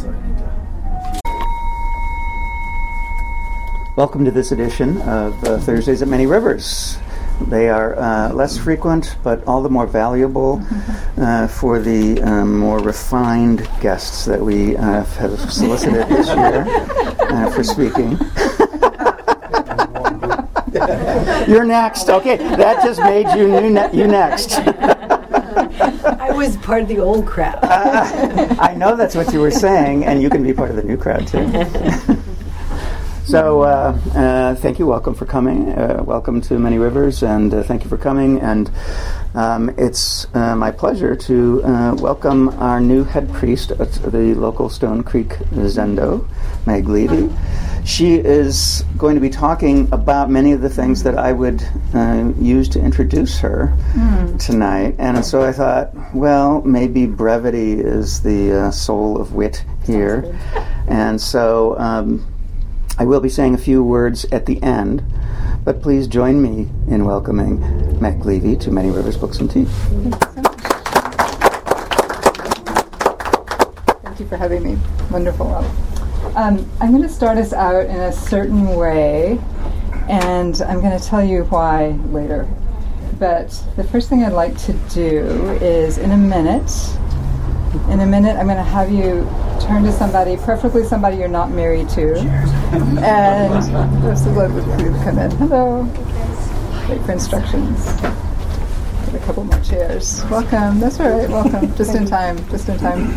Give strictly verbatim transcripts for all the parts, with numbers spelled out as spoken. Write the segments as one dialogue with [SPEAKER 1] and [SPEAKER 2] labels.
[SPEAKER 1] Welcome to this edition of uh, Thursdays at Many Rivers. They are uh, less frequent, but all the more valuable uh, for the um, more refined guests that we uh, have solicited this year uh, for speaking. You're next. Okay, that just made you new ne- you next.
[SPEAKER 2] I was part of the old crowd.
[SPEAKER 1] uh, I know that's what you were saying, and you can be part of the new crowd too. So, uh, uh, thank you. Welcome for coming. Uh, welcome to Many Rivers, and uh, thank you for coming. And um, it's uh, my pleasure to uh, welcome our new head priest at the local Stone Creek Zendo, Meg Levy. She is going to be talking about many of the things that I would uh, use to introduce her mm. tonight. And so I thought, well, maybe brevity is the uh, soul of wit here. And so um, I will be saying a few words at the end, but please join me in welcoming Meg Levy to Many Rivers Books and Tea.
[SPEAKER 3] Thank you for having me. Wonderful. Um, I'm going to start us out in a certain way, and I'm going to tell you why later. But the first thing I'd like to do is, in a minute, in a minute, I'm going to have you turn to somebody, preferably somebody you're not married to. And this is lovely for you to come in. Hello. Wait for instructions. Get a couple more chairs. Welcome. That's all right. Welcome. Just in time. Just in time.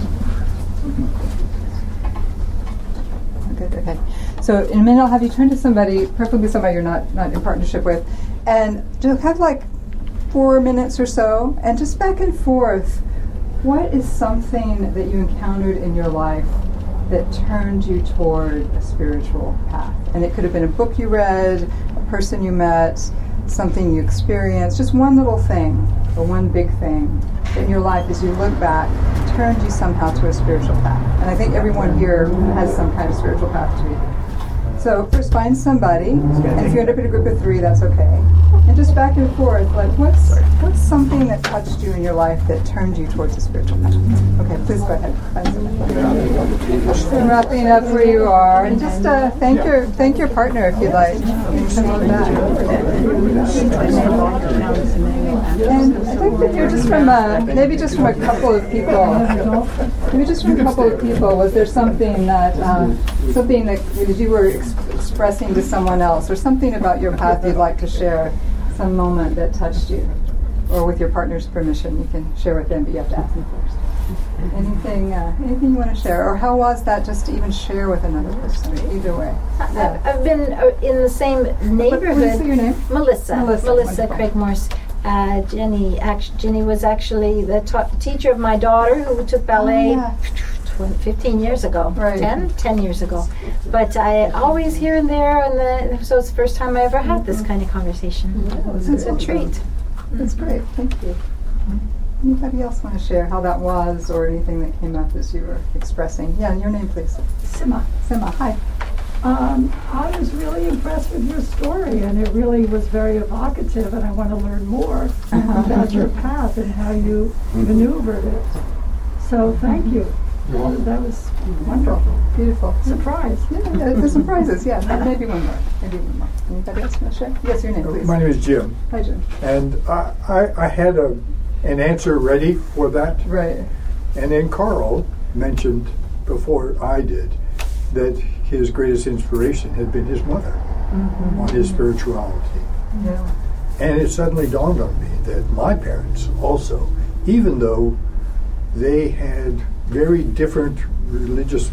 [SPEAKER 3] Good. Okay. So in a minute, I'll have you turn to somebody, preferably somebody you're not not in partnership with, and just have like four minutes or so, and just back and forth. What is something that you encountered in your life that turned you toward a spiritual path? And it could have been a book you read, a person you met, something you experienced, just one little thing or one big thing in your life as you look back turned you somehow to a spiritual path. And I think everyone here has some kind of spiritual path to you. So first find somebody, and if you end up in a group of three, that's okay. And just back and forth, like what's what's something that touched you in your life that turned you towards a spiritual path? Okay, please go ahead. Find somebody. So wrapping up where you are, and just uh, thank your thank your partner if you'd like. And I think that you're just from a, maybe just from a couple of people. Maybe just from a couple of people. Was there something that um, something that you were ex- expressing to someone else, or something about your path you'd like to share? Some moment that touched you, or with your partner's permission, you can share with them, but you have to ask them first. Anything, uh, anything you want to share, or how was that just to even share with another person? Either way.
[SPEAKER 2] Yeah. I've been uh, in the same neighborhood.
[SPEAKER 3] What is your name?
[SPEAKER 2] Melissa.
[SPEAKER 3] Melissa,
[SPEAKER 2] Melissa Craig Morse. Uh, Jenny, act- Jenny was actually the ta- teacher of my daughter, who took ballet.
[SPEAKER 3] Oh, yeah.
[SPEAKER 2] fifteen years ago,
[SPEAKER 3] right.
[SPEAKER 2] ten, ten years ago. But I always here and there, and the, so it's the first time I ever had this kind of conversation.
[SPEAKER 3] Oh,
[SPEAKER 2] it's a treat.
[SPEAKER 3] That's great, thank you. Anybody else want to share how that was, or anything that came up as you were expressing? Yeah, and your name, please.
[SPEAKER 4] Sima.
[SPEAKER 3] Sima, hi.
[SPEAKER 4] Um, I was really impressed with your story, and it really was very evocative, and I want to learn more uh-huh. about your path and how you maneuvered it. So thank you. Well, that was wonderful.
[SPEAKER 3] Beautiful.
[SPEAKER 4] Surprise.
[SPEAKER 3] Yeah, the surprises, yeah. Maybe one more. Maybe one more. Anybody else want to share? Yes, your name, please.
[SPEAKER 5] My name is Jim.
[SPEAKER 3] Hi, Jim.
[SPEAKER 5] And I, I, I had a, an answer ready for that.
[SPEAKER 3] Right.
[SPEAKER 5] And then Carl mentioned, before I did, that his greatest inspiration had been his mother mm-hmm. on his spirituality.
[SPEAKER 3] Yeah.
[SPEAKER 5] And it suddenly dawned on me that my parents also, even though they had very different religious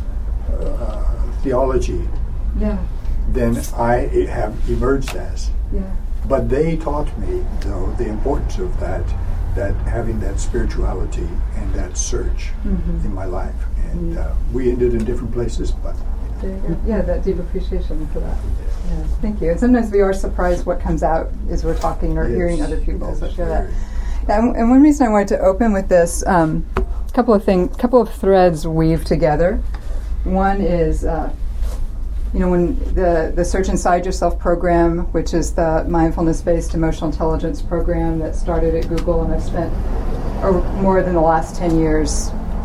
[SPEAKER 5] uh, theology
[SPEAKER 3] yeah.
[SPEAKER 5] than I have emerged as.
[SPEAKER 3] Yeah.
[SPEAKER 5] But they taught me, though, the importance of that, that having that spirituality and that search mm-hmm. in my life. And mm-hmm. uh, we ended in different places, but...
[SPEAKER 3] There you go. Yeah, that deep appreciation for that. Yeah. Thank you. And sometimes we are surprised what comes out as we're talking or yes. hearing other people. So share that. And, and one reason I wanted to open with this, um, couple of things, couple of threads weave together. One is, uh, you know, when the the Search Inside Yourself program, which is the mindfulness-based emotional intelligence program that started at Google, and I've spent or more than the last ten years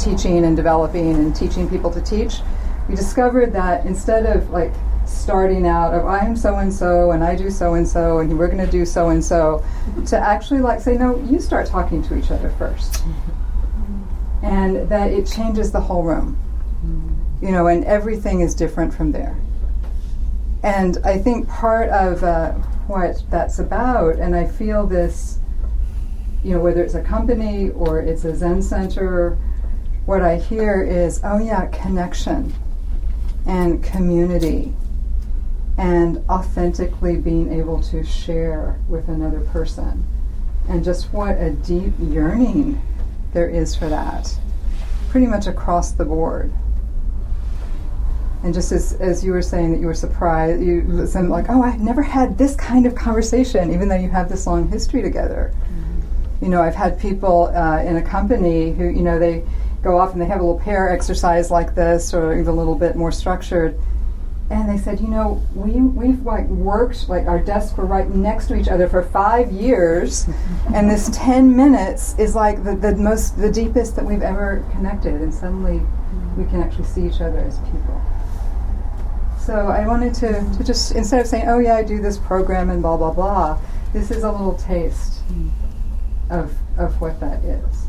[SPEAKER 3] teaching and developing and teaching people to teach, we discovered that instead of like starting out of I'm so-and-so and I do so-and-so and we're going to do so-and-so, to actually like say, no, you start talking to each other first. And that it changes the whole room. You know, and everything is different from there. And I think part of uh, what that's about, and I feel this, you know, whether it's a company or it's a Zen center, what I hear is, oh yeah, connection and community and authentically being able to share with another person. And just what a deep yearning there is for that, pretty much across the board. And just as, as you were saying that you were surprised, you listened like, oh, I've never had this kind of conversation, even though you have this long history together. Mm-hmm. You know, I've had people uh, in a company who, you know, they go off and they have a little pair exercise like this, or even a little bit more structured. And they said, you know, we, we've like worked, like our desks were right next to each other for five years, and this ten minutes is like the, the most, the deepest that we've ever connected, and suddenly we can actually see each other as people. So I wanted to, to just, instead of saying, oh yeah, I do this program and blah, blah, blah, this is a little taste of of what that is.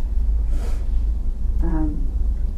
[SPEAKER 3] Um,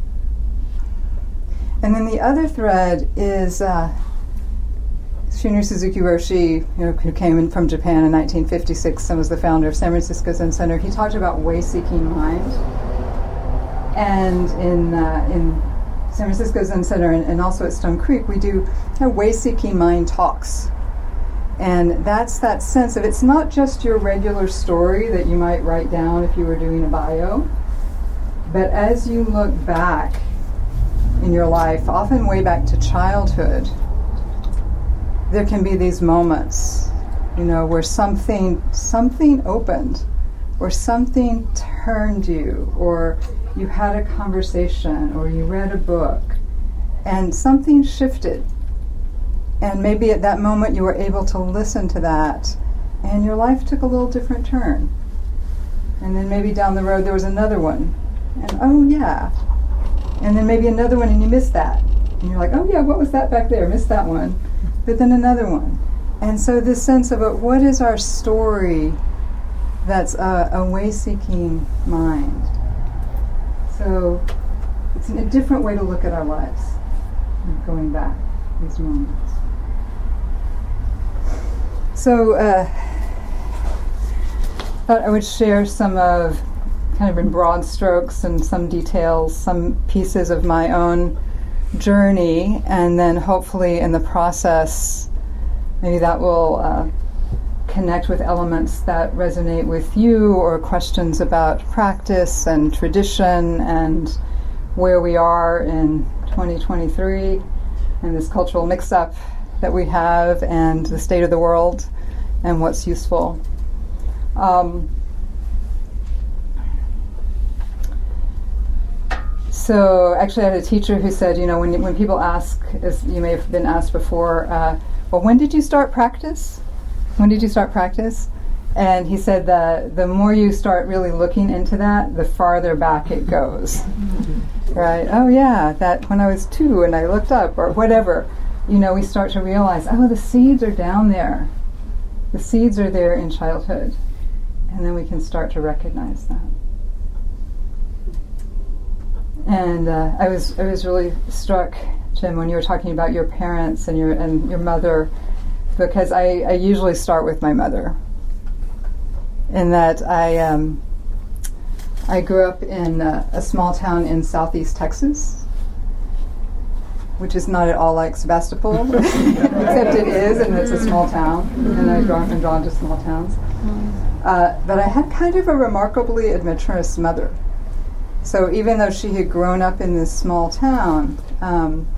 [SPEAKER 3] and then the other thread is uh, Shunryu Suzuki Roshi, you know, who came in from Japan in nineteen fifty-six and was the founder of San Francisco Zen Center. He talked about way-seeking mind. And in uh, in San Francisco Zen Center and, and also at Stone Creek, we do you know, way-seeking mind talks. And that's that sense of it's not just your regular story that you might write down if you were doing a bio, but as you look back in your life, often way back to childhood, there can be these moments, you know, where something something opened, or something turned you, or you had a conversation, or you read a book, and something shifted. And maybe at that moment you were able to listen to that, and your life took a little different turn. And then maybe down the road there was another one, and oh yeah. And then maybe another one and you missed that. And you're like, oh yeah, what was that back there? Missed that one. But then another one. And so this sense of a, what is our story that's a, a way-seeking mind. So it's a different way to look at our lives, going back these moments. So uh, I thought I would share some of, kind of in broad strokes and some details, some pieces of my own journey, and then hopefully in the process, maybe that will uh, connect with elements that resonate with you, or questions about practice and tradition and where we are in twenty twenty-three and this cultural mix-up that we have and the state of the world and what's useful. Um, so actually I had a teacher who said, you know, when when people ask, as you may have been asked before, uh, well, when did you start practice? When did you start practice? And he said that the more you start really looking into that, the farther back it goes. Right? Oh yeah, that when I was two and I looked up, or whatever. You know, we start to realize, oh, the seeds are down there. The seeds are there in childhood. And then we can start to recognize that. And uh, I was I was really struck, Jim, when you were talking about your parents and your and your mother, because I, I usually start with my mother. In that I um, I grew up in uh, a small town in southeast Texas, which is not at all like Sebastopol, except it is, and it's a small town, and I've drawn, been drawn to small towns. Uh, but I had kind of a remarkably adventurous mother. So even though she had grown up in this small town, um,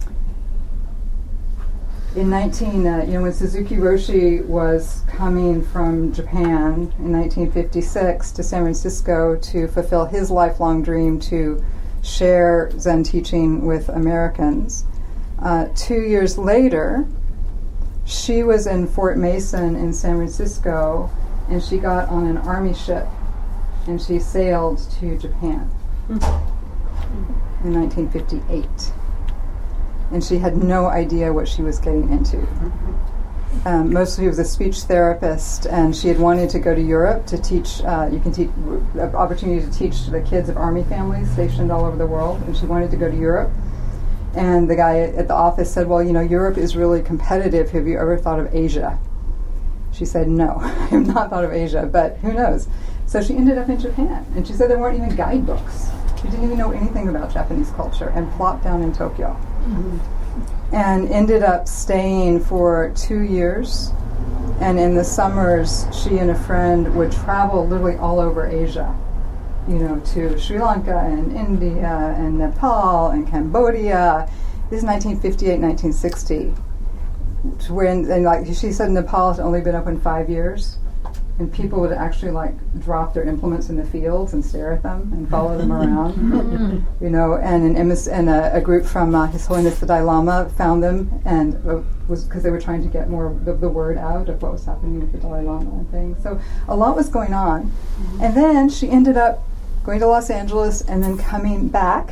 [SPEAKER 3] in nineteen, uh, you know, when Suzuki Roshi was coming from Japan in nineteen fifty-six to San Francisco to fulfill his lifelong dream to share Zen teaching with Americans, uh, two years later, she was in Fort Mason in San Francisco, and she got on an army ship, and she sailed to Japan. Mm-hmm. in nineteen fifty-eight. And she had no idea what she was getting into. Um, mostly was a speech therapist, and she had wanted to go to Europe to teach, uh, you can teach, an opportunity to teach the kids of army families stationed all over the world, and she wanted to go to Europe. And the guy at the office said, well, you know, Europe is really competitive. Have you ever thought of Asia? She said, no, I have not thought of Asia, but who knows? So she ended up in Japan, and she said there weren't even guidebooks. She didn't even know anything about Japanese culture, and plopped down in Tokyo. Mm-hmm. And ended up staying for two years. And in the summers, she and a friend would travel literally all over Asia, you know, to Sri Lanka and India and Nepal and Cambodia. This is nineteen fifty-eight, nineteen sixty. When, and like she said, Nepal has only been open five years. And people would actually like drop their implements in the fields and stare at them and follow them around, you know. And an emis- and a, a group from uh, His Holiness the Dalai Lama found them, and uh, was because they were trying to get more of the, the word out of what was happening with the Dalai Lama and things. So a lot was going on, mm-hmm. And then she ended up going to Los Angeles and then coming back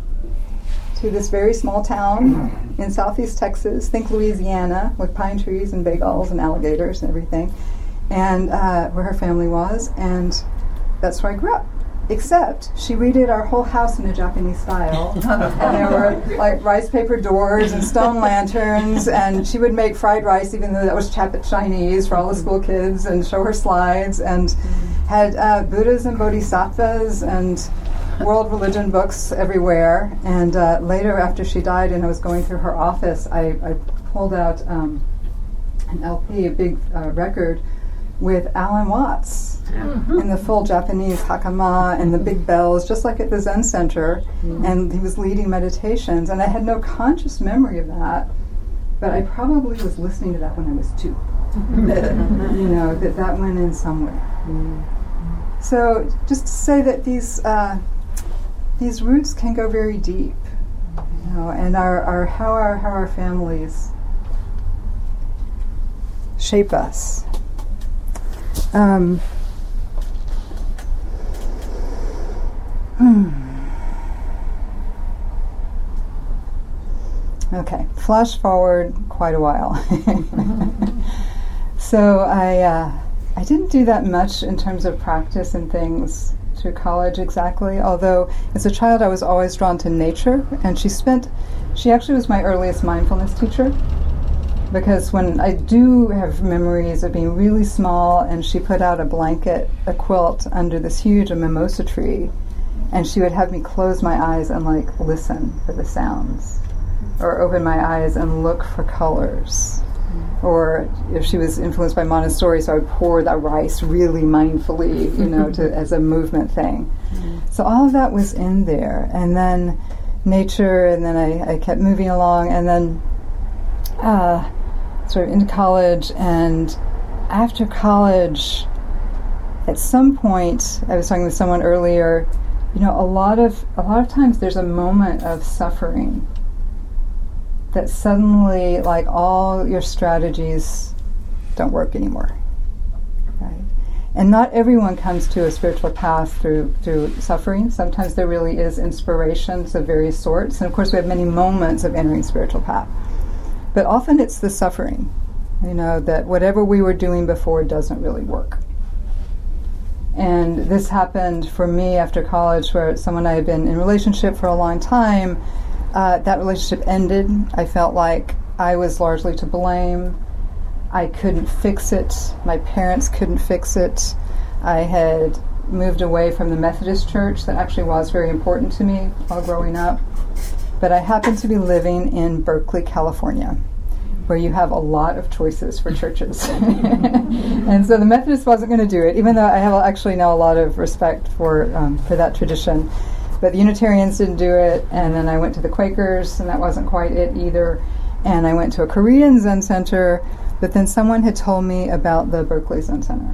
[SPEAKER 3] to this very small town in southeast Texas. Think Louisiana, with pine trees and bagels and alligators and everything. And uh, where her family was, and that's where I grew up. Except she redid our whole house in a Japanese style, and there were like rice paper doors and stone lanterns, and she would make fried rice, even though that was Chap- Chinese for all the school kids, and show her slides, and had uh, Buddhas and Bodhisattvas and world religion books everywhere. And uh, later, after she died, and I was going through her office, I, I pulled out um, an L P, a big uh, record, with Alan Watts mm-hmm. in the full Japanese hakama and the big bells, just like at the Zen Center, mm-hmm. and he was leading meditations, and I had no conscious memory of that, but I probably was listening to that when I was two. You know, that that went in somewhere. Mm-hmm. So just to say that these uh, these roots can go very deep, you know, and our, our how our how our families shape us. Um, hmm. Okay, flash forward quite a while. So I uh, I didn't do that much in terms of practice and things through college exactly, although as a child I was always drawn to nature, and she spent, she actually was my earliest mindfulness teacher. Because when I do have memories of being really small, and she put out a blanket, a quilt under this huge mimosa tree, and she would have me close my eyes and like listen for the sounds, or open my eyes and look for colors. Mm. Or if she was influenced by Montessori, so I would pour that rice really mindfully, you know, to, as a movement thing. Mm. So all of that was in there, and then nature, and then I, I kept moving along, and then uh, sort of into college. And after college, at some point, I was talking with someone earlier, you know, a lot of a lot of times there's a moment of suffering that suddenly, like, all your strategies don't work anymore, right? And not everyone comes to a spiritual path through through suffering. Sometimes there really is inspirations of various sorts, and of course we have many moments of entering spiritual path. But often it's the suffering, you know, that whatever we were doing before doesn't really work. And this happened for me after college, where someone I had been in a relationship for a long time, uh, that relationship ended. I felt like I was largely to blame. I couldn't fix it. My parents couldn't fix it. I had moved away from the Methodist church that actually was very important to me while growing up. But I happened to be living in Berkeley, California, where you have a lot of choices for churches. And so the Methodist wasn't going to do it, even though I have actually now a lot of respect for um, for that tradition. But the Unitarians didn't do it, and then I went to the Quakers, and that wasn't quite it either. And I went to a Korean Zen center, but then someone had told me about the Berkeley Zen Center.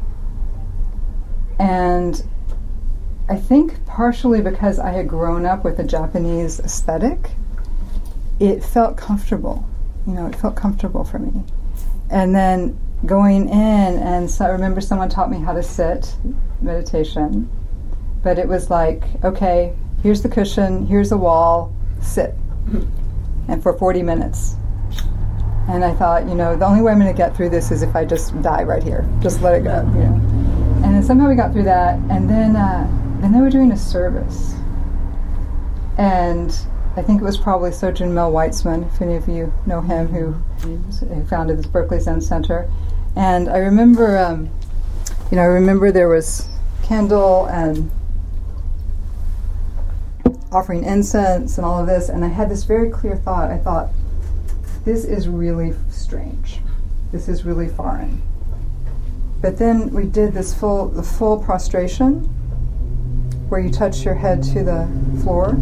[SPEAKER 3] And I think partially because I had grown up with a Japanese aesthetic, it felt comfortable. You know, it felt comfortable for me. And then going in, and so I remember someone taught me how to sit, meditation, but it was like, okay, here's the cushion, here's the wall, sit. And for forty minutes. And I thought, you know, the only way I'm going to get through this is if I just die right here. Just let it go, you know. And then somehow we got through that, and then uh, then they were doing a service. And I think it was probably Sojourn Mel Weitzman, if any of you know him, who, who founded this Berkeley Zen Center. And I remember, um, you know, I remember there was candle and offering incense and all of this, and I had this very clear thought. I thought, this is really strange. This is really foreign. But then we did this full, the full prostration, where you touch your head to the floor.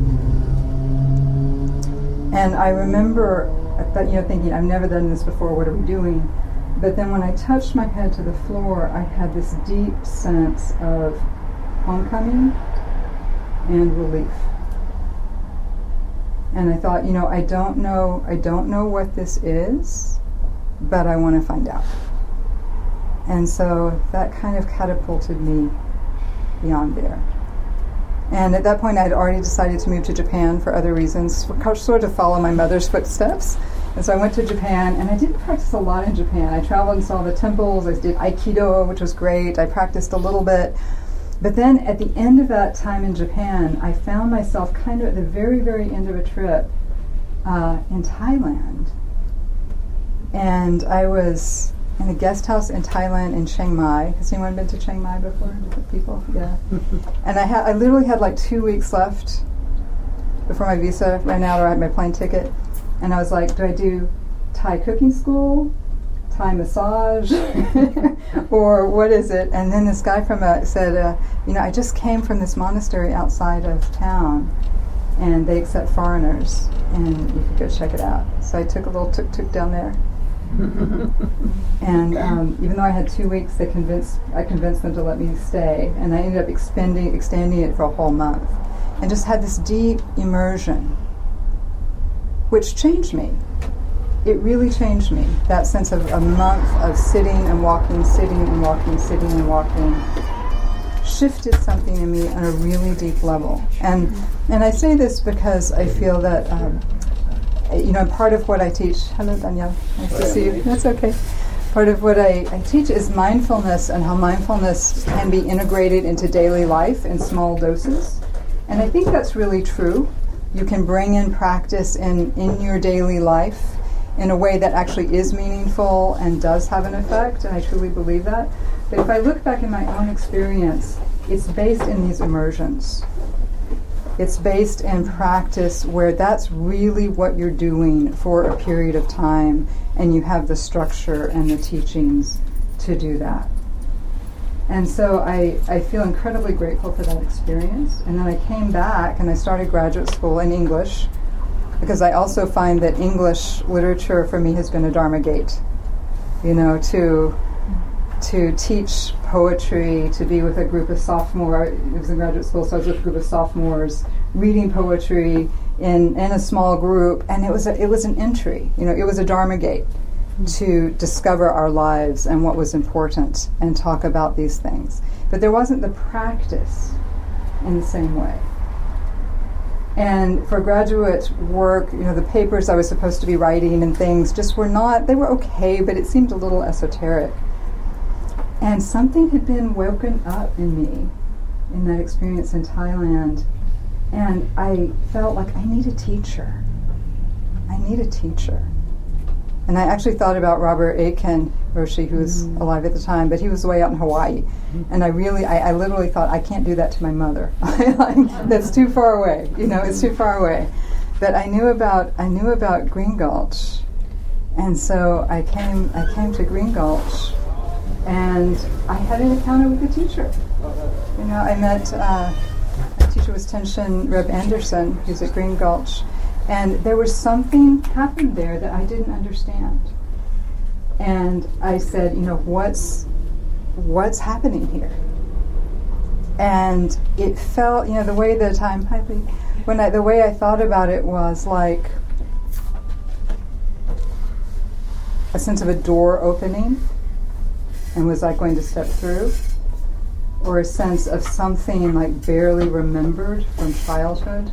[SPEAKER 3] And I remember, you know, thinking, I've never done this before, what are we doing? But then when I touched my head to the floor, I had this deep sense of homecoming and relief. And I thought, you know, I don't know, I don't know what this is, but I want to find out. And so that kind of catapulted me beyond there. And at that point, I had already decided to move to Japan for other reasons, sort of follow my mother's footsteps. And so I went to Japan, and I didn't practice a lot in Japan. I traveled and saw the temples. I did Aikido, which was great. I practiced a little bit. But then at the end of that time in Japan, I found myself kind of at the very, very end of a trip uh, in Thailand. And I was in a guest house in Thailand in Chiang Mai. Has anyone been to Chiang Mai before? People? Yeah. And I had, I literally had like two weeks left before my visa ran out, or I had my plane ticket. And I was like, do I do Thai cooking school, Thai massage, or what is it? And then this guy from a, said, uh, you know, I just came from this monastery outside of town, and they accept foreigners, and you could go check it out. So I took a little tuk-tuk down there. And um, even though I had two weeks, they convinced I convinced them to let me stay, and I ended up expanding, extending it for a whole month, and just had this deep immersion, which changed me. It really changed me. That sense of a month of sitting and walking, sitting and walking, sitting and walking, shifted something in me on a really deep level. And and I say this because I feel that. Um, You know, part of what I teach, hello Danielle, nice to see you, that's okay. Part of what I, I teach is mindfulness, and how mindfulness can be integrated into daily life in small doses. And I think that's really true. You can bring in practice in, in your daily life in a way that actually is meaningful and does have an effect, and I truly believe that. But if I look back in my own experience, it's based in these immersions. It's based in practice where that's really what you're doing for a period of time, and you have the structure and the teachings to do that. And so I, I feel incredibly grateful for that experience. And then I came back and I started graduate school in English, because I also find that English literature for me has been a Dharma gate. You know, to to teach poetry, to be with a group of sophomores. It was in graduate school, so I was with a group of sophomores reading poetry in, in a small group, and it was a, it was an entry. You know, it was a Dharma gate mm-hmm. to discover our lives and what was important and talk about these things. But there wasn't the practice in the same way. And for graduate work, you know, the papers I was supposed to be writing and things just were not, they were okay, but it seemed a little esoteric. And something had been woken up in me in that experience in Thailand, and I felt like I need a teacher. I need a teacher. And I actually thought about Robert Aitken Roshi, who was mm. alive at the time, but he was way out in Hawaii. Mm. And I really, I, I literally thought, I can't do that to my mother. like, that's too far away. You know, it's too far away. But I knew about, I knew about Green Gulch, and so I came, I came to Green Gulch. And I had an encounter with the teacher. You know, I met, uh, my teacher was Tenshin Reb Anderson, who's at Green Gulch. And there was something happened there that I didn't understand. And I said, you know, what's, what's happening here? And it felt, you know, the way the time, when I, the way I thought about it was like a sense of a door opening, and was I going to step through? or a sense of something like barely remembered from childhood.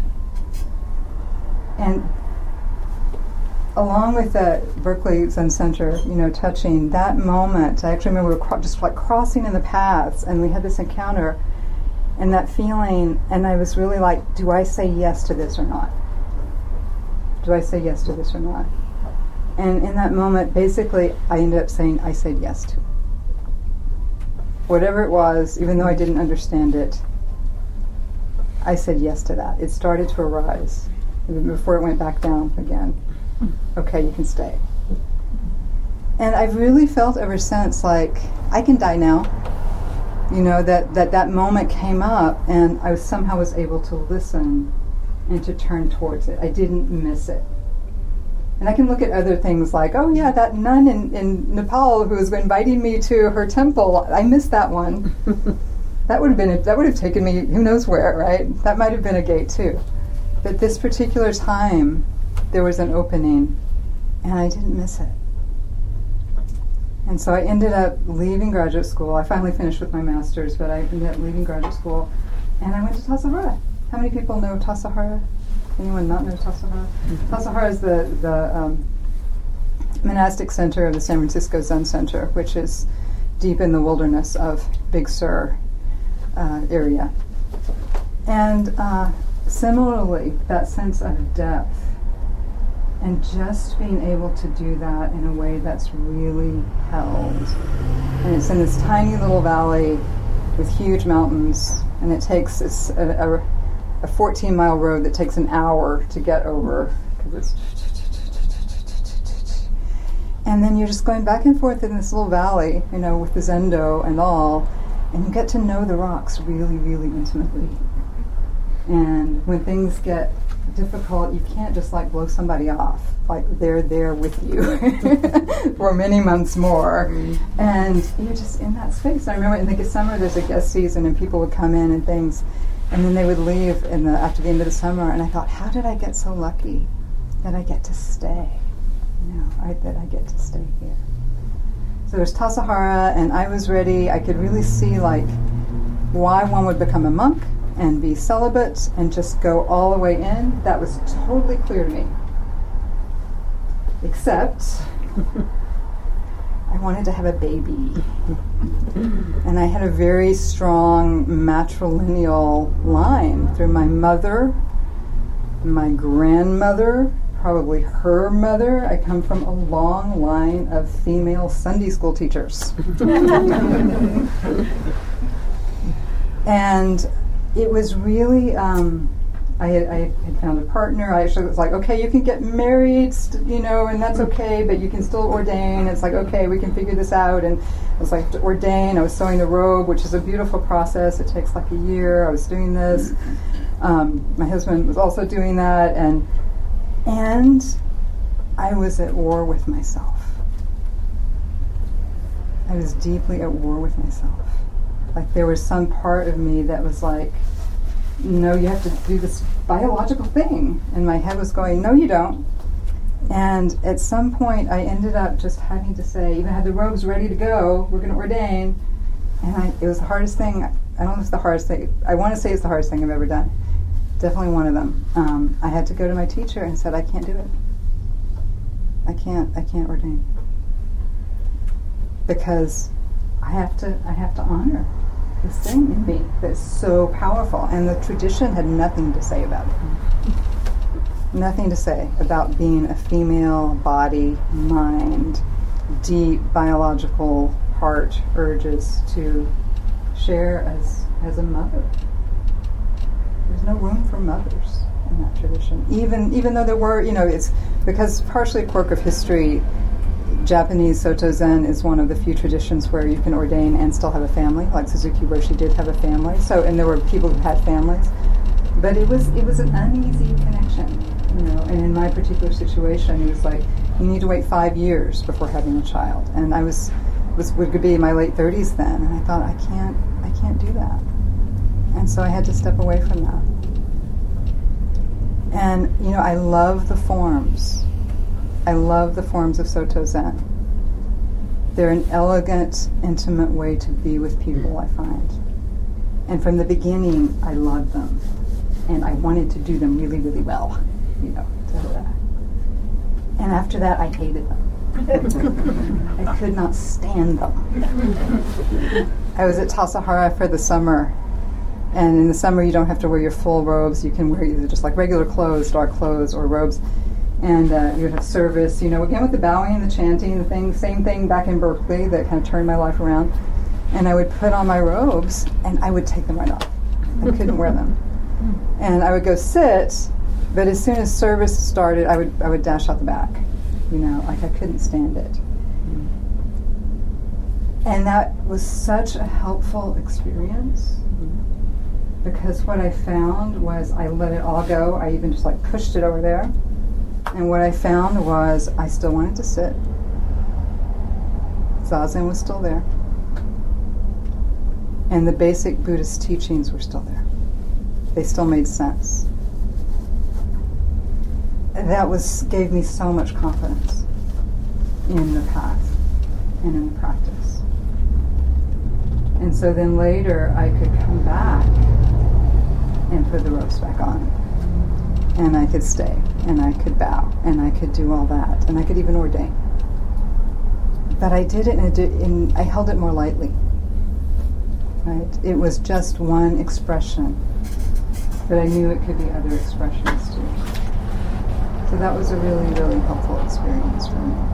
[SPEAKER 3] And along with the Berkeley Zen Center, you know, touching that moment, I actually remember we were cro- just like crossing in the paths, and we had this encounter, and that feeling, and I was really like, do I say yes to this or not? Do I say yes to this or not? And in that moment, basically, I ended up saying, I said yes to it. Whatever it was, even though I didn't understand it, I said yes to that. It started to arise before it went back down again. Okay, you can stay. And I've really felt ever since, like, I can die now. You know, that, that that moment came up, and I was, somehow was able to listen and to turn towards it. I didn't miss it. And I can look at other things like, oh yeah, that nun in, in Nepal who was inviting me to her temple, I missed that one. That would have been, a, that would have taken me who knows where, right? That might have been a gate too. But this particular time, there was an opening, and I didn't miss it. And so I ended up leaving graduate school. I finally finished with my master's, but I ended up leaving graduate school, and I went to Tassajara. How many people know Tassajara? Anyone not know Tassajara? Mm-hmm. Tassajara is the, the um, monastic center of the San Francisco Zen Center, which is deep in the wilderness of Big Sur uh, area. And uh, similarly, that sense of depth, and just being able to do that in a way that's really held. And it's in this tiny little valley with huge mountains, and it takes it's a, a a fourteen-mile road that takes an hour to get over, because it's, and then you're just going back and forth in this little valley, you know, with the zendo and all, and you get to know the rocks really, really intimately. And when things get difficult, you can't just like blow somebody off. Like they're there with you for many months more. Mm-hmm. And you're just in that space. I remember in the summer there's a guest season, and people would come in and things, and then they would leave in the after the end of the summer, and I thought, how did I get so lucky that I get to stay? You know, I, that I get to stay here. So there's Tassajara, and I was ready. I could really see like why one would become a monk and be celibate and just go all the way in. That was totally clear to me. Except I wanted to have a baby. And I had a very strong matrilineal line through my mother, my grandmother, probably her mother. I come from a long line of female Sunday school teachers. And it was really, um, I, had, I had found a partner. I actually was like, okay, you can get married, st- you know, and that's okay, but you can still ordain. It's like, okay, we can figure this out. And I was like, to ordain. I was sewing the robe, which is a beautiful process. It takes like a year. I was doing this. Um, my husband was also doing that. And, and I was at war with myself. I was deeply at war with myself. Like there was some part of me that was like, no, you have to do this biological thing. And my head was going, no, you don't. And at some point, I ended up just having to say, even had the robes ready to go, we're going to ordain. And I, it was the hardest thing. I don't know if it's the hardest thing. I want to say it's the hardest thing I've ever done. Definitely one of them. Um, I had to go to my teacher and said, I can't do it. I can't, I can't ordain. Because I have to, I have to honor this thing in me that's so powerful, and the tradition had nothing to say about it. Nothing to say about being a female body, mind, deep biological heart urges to share as as a mother. There's no room for mothers in that tradition. Even even though there were, you know, it's because partially a quirk of history. Japanese Soto Zen is one of the few traditions where you can ordain and still have a family. Like Suzuki Roshi did have a family. So, and there were people who had families, but it was it was an uneasy connection, you know. And in my particular situation, it was like you need to wait five years before having a child, and I was was would be in my late thirties then, and I thought I can't I can't do that, and so I had to step away from that. And you know, I love the forms. I love the forms of Soto Zen. They're an elegant, intimate way to be with people, I find. And from the beginning, I loved them. And I wanted to do them really, really well. You know. Da-da-da. And after that, I hated them. I could not stand them. I was at Tassajara for the summer. And in the summer, you don't have to wear your full robes. You can wear either just like regular clothes, dark clothes, or robes. And uh, you would have service, you know, again with the bowing and the chanting, the thing, same thing back in Berkeley that kind of turned my life around. And I would put on my robes, and I would take them right off. I couldn't wear them. And I would go sit, but as soon as service started, I would I would dash out the back. You know, like I couldn't stand it. And that was such a helpful experience. Because what I found was I let it all go. I even just like pushed it over there. And what I found was I still wanted to sit. Zazen was still there. And the basic Buddhist teachings were still there. They still made sense. And that was gave me so much confidence in the path and in the practice. And so then later I could come back and put the robes back on. And I could stay, and I could bow, and I could do all that, and I could even ordain. But I did it, and in, I held it more lightly. Right? It was just one expression, but I knew it could be other expressions too. So that was a really, really helpful experience for me.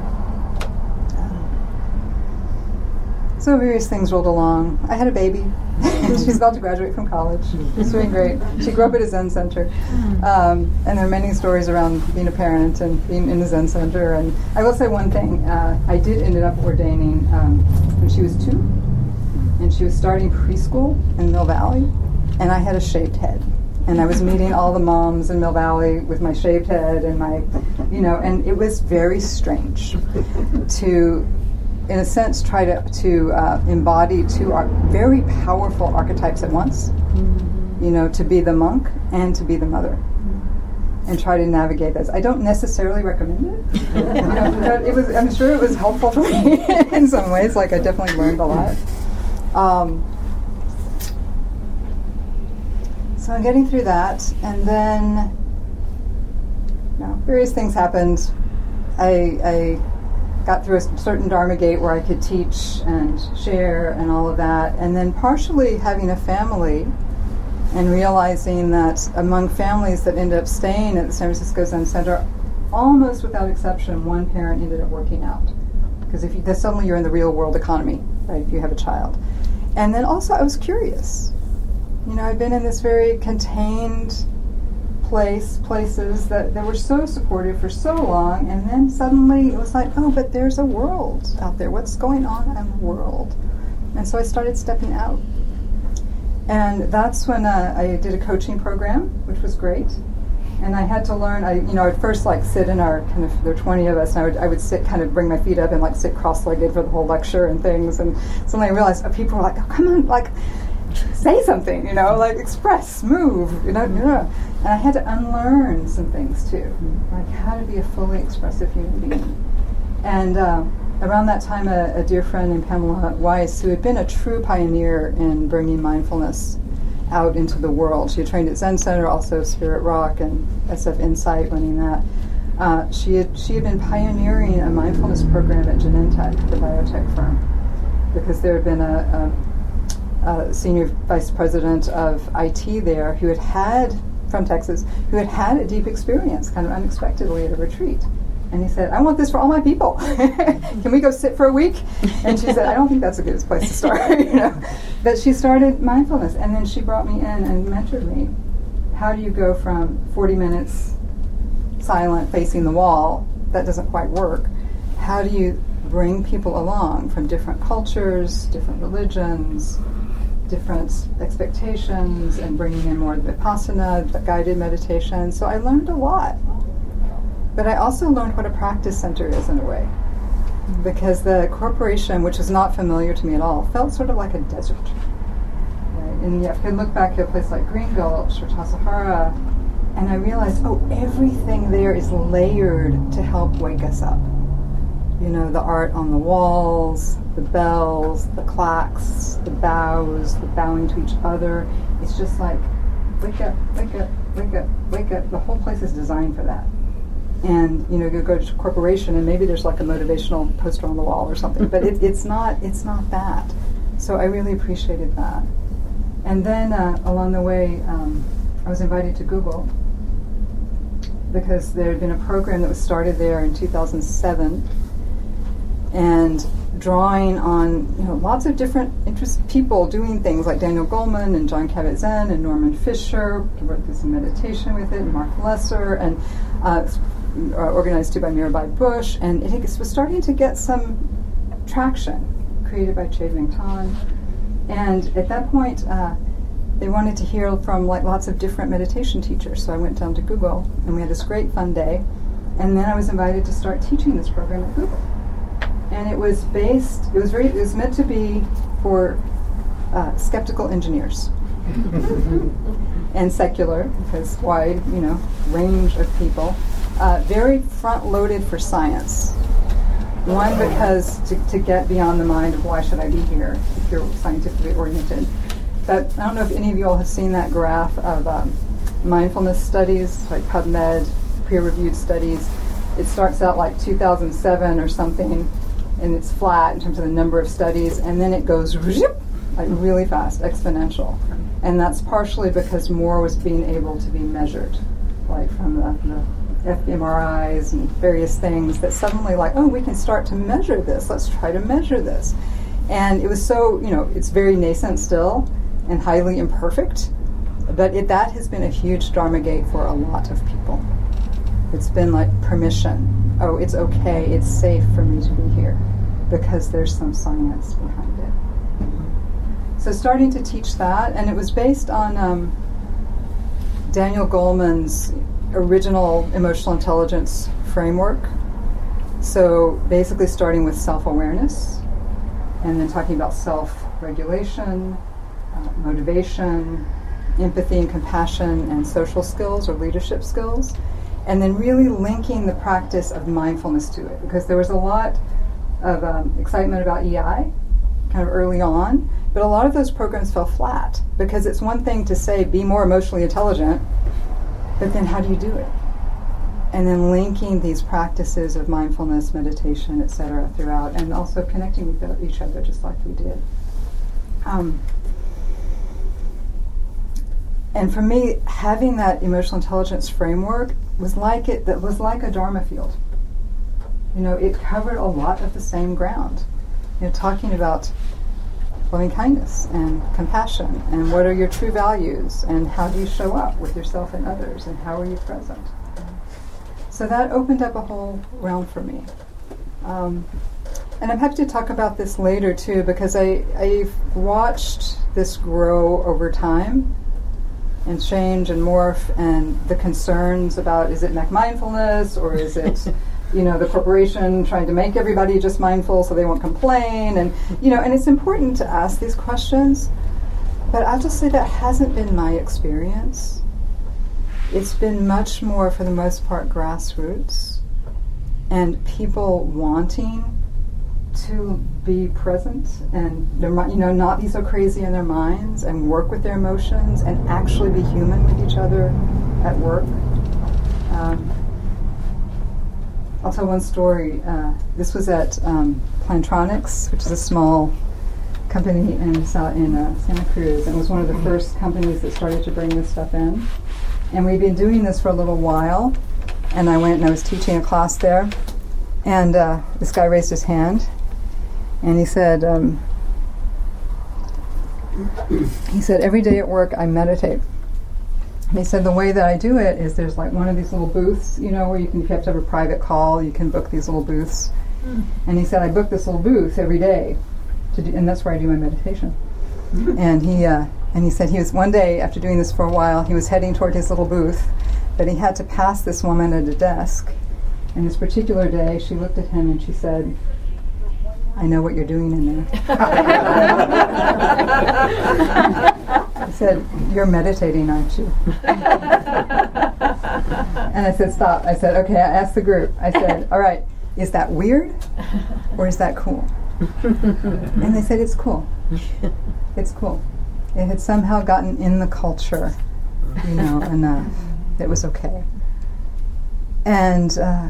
[SPEAKER 3] So various things rolled along. I had a baby. She's about to graduate from college. She's doing great. She grew up at a Zen center. Um, and there are many stories around being a parent and being in the Zen center. And I will say one thing. Uh, I did end up ordaining um, when she was two. And she was starting preschool in Mill Valley. And I had a shaved head. And I was meeting all the moms in Mill Valley with my shaved head and my, you know, and it was very strange to, in a sense, try to, to uh, embody two ar- very powerful archetypes at once, mm-hmm. you know, to be the monk and to be the mother, mm-hmm. and try to navigate those. I don't necessarily recommend it, you know, but it was, I'm sure it was helpful for me in some ways, like I definitely learned a lot. Um, so I'm getting through that, and then, you know, various things happened. I, I got through a certain Dharma gate where I could teach and share and all of that. And then partially having a family and realizing that among families that ended up staying at the San Francisco Zen Center, almost without exception, one parent ended up working out. Because if you, then suddenly you're in the real world economy, right, if you have a child. And then also I was curious. You know, I've been in this very contained place, places that, that were so supportive for so long, and then suddenly it was like, oh, but there's a world out there. What's going on in the world? And so I started stepping out. And that's when uh, I did a coaching program, which was great. And I had to learn, I, you know, I'd first like sit in our, kind of, there were twenty of us, and I would, I would sit, kind of bring my feet up and like sit cross-legged for the whole lecture and things. And suddenly I realized, oh, people were like, oh, come on, like, say something, you know, like express, move, you know, you know. And I had to unlearn some things too, like how to be a fully expressive human being. And uh, around that time, a, a dear friend named Pamela Weiss, who had been a true pioneer in bringing mindfulness out into the world. She had trained at Zen Center, also Spirit Rock and S F Insight, running that. Uh, she had she had been pioneering a mindfulness program at Genentech, the biotech firm, because there had been a, a Uh, senior vice president of I T there who had had, from Texas, who had had a deep experience kind of unexpectedly at a retreat. And he said, I want this for all my people. Can we go sit for a week? And she said, I don't think that's a good place to start. you know. But she started mindfulness, and then she brought me in and mentored me. How do you go from forty minutes silent facing the wall? That doesn't quite work. How do you bring people along from different cultures, different religions, different expectations, and bringing in more vipassana, guided meditation. So I learned a lot. But I also learned what a practice center is in a way. Because the corporation, which was not familiar to me at all, felt sort of like a desert. Right? And yet, if you look back at a place like Green Gulch or Tassajara, and I realized, oh, everything there is layered to help wake us up. you know, the art on the walls, the bells, the clacks, the bows, the bowing to each other. It's just like, wake up, wake up, wake up, wake up. The whole place is designed for that. And, you know, you go to a corporation and maybe there's like a motivational poster on the wall or something, but it, it's not it's not that. So I really appreciated that. And then uh, along the way, um, I was invited to Google because there had been a program that was started there in two thousand seven, and drawing on, you know, lots of different interest people doing things like Daniel Goleman and Jon Kabat-Zinn and Norman Fisher, who wrote through some meditation with it, and Mark Lesser, and uh, uh, organized too by Mirabai Bush, and it was starting to get some traction, created by Che Ving Tan. And at that point, uh, they wanted to hear from like lots of different meditation teachers. So I went down to Google, and we had this great fun day. And then I was invited to start teaching this program at Google. And it was based, it was very, it was meant to be for uh, skeptical engineers. And secular, because wide, you know, range of people. Uh, very front-loaded for science. One, because to, to get beyond the mind of why should I be here if you're scientifically oriented. But I don't know if any of you all have seen that graph of um, mindfulness studies, like PubMed, peer-reviewed studies. It starts out like two thousand seven or something, and it's flat in terms of the number of studies, and then it goes like really fast, exponential. And that's partially because more was being able to be measured, like from the, the fMRIs and various things that suddenly like, oh, we can start to measure this. Let's try to measure this. And it was so, you know, it's very nascent still and highly imperfect, but it, that has been a huge Dharma gate for a lot of people. It's been like permission. Oh, it's okay, it's safe for me to be here because there's some science behind it. So starting to teach that, and it was based on um, Daniel Goleman's original emotional intelligence framework. So basically starting with self-awareness, and then talking about self-regulation, uh, motivation, empathy and compassion, and social skills or leadership skills, and then really linking the practice of mindfulness to it, because there was a lot of um, excitement about E I kind of early on, but a lot of those programs fell flat, because it's one thing to say be more emotionally intelligent, but then how do you do it? And then linking these practices of mindfulness, meditation, et cetera throughout, and also connecting with each other just like we did. Um, and for me, having that emotional intelligence framework was like it. That was like a Dharma field. You know, it covered a lot of the same ground. You know, talking about loving kindness and compassion, and what are your true values, and how do you show up with yourself and others, and how are you present. So that opened up a whole realm for me. Um, and I'm happy to talk about this later too, because I, I've watched this grow over time and change and morph, and the concerns about, is it Mac mindfulness, or is it you know, the corporation trying to make everybody just mindful so they won't complain, and you know, and it's important to ask these questions, but I'll just say that hasn't been my experience. It's been much more, for the most part, grassroots, and people wanting to be present and, you know, not be so crazy in their minds and work with their emotions and actually be human with each other at work. Um, I'll tell one story. Uh, this was at um, Plantronics, which is a small company in, uh, in uh, Santa Cruz, and it was one of the first companies that started to bring this stuff in. And we'd been doing this for a little while, and I went and I was teaching a class there, and uh, this guy raised his hand, and he said, um, he said, every day at work I meditate. And he said, the way that I do it is there's like one of these little booths, you know, where you can, if you have to have a private call, you can book these little booths. Mm. And he said, I book this little booth every day, to do, and that's where I do my meditation. Mm-hmm. And he uh, and he said he was, one day after doing this for a while, he was heading toward his little booth, but he had to pass this woman at a desk. And this particular day, she looked at him and she said, I know what you're doing in there. He said, you're meditating, aren't you? And I said, stop. I said, okay, I asked the group. I said, all right, is that weird or is that cool? And they said, it's cool. It's cool. It had somehow gotten in the culture, you know, enough. It was okay. And uh,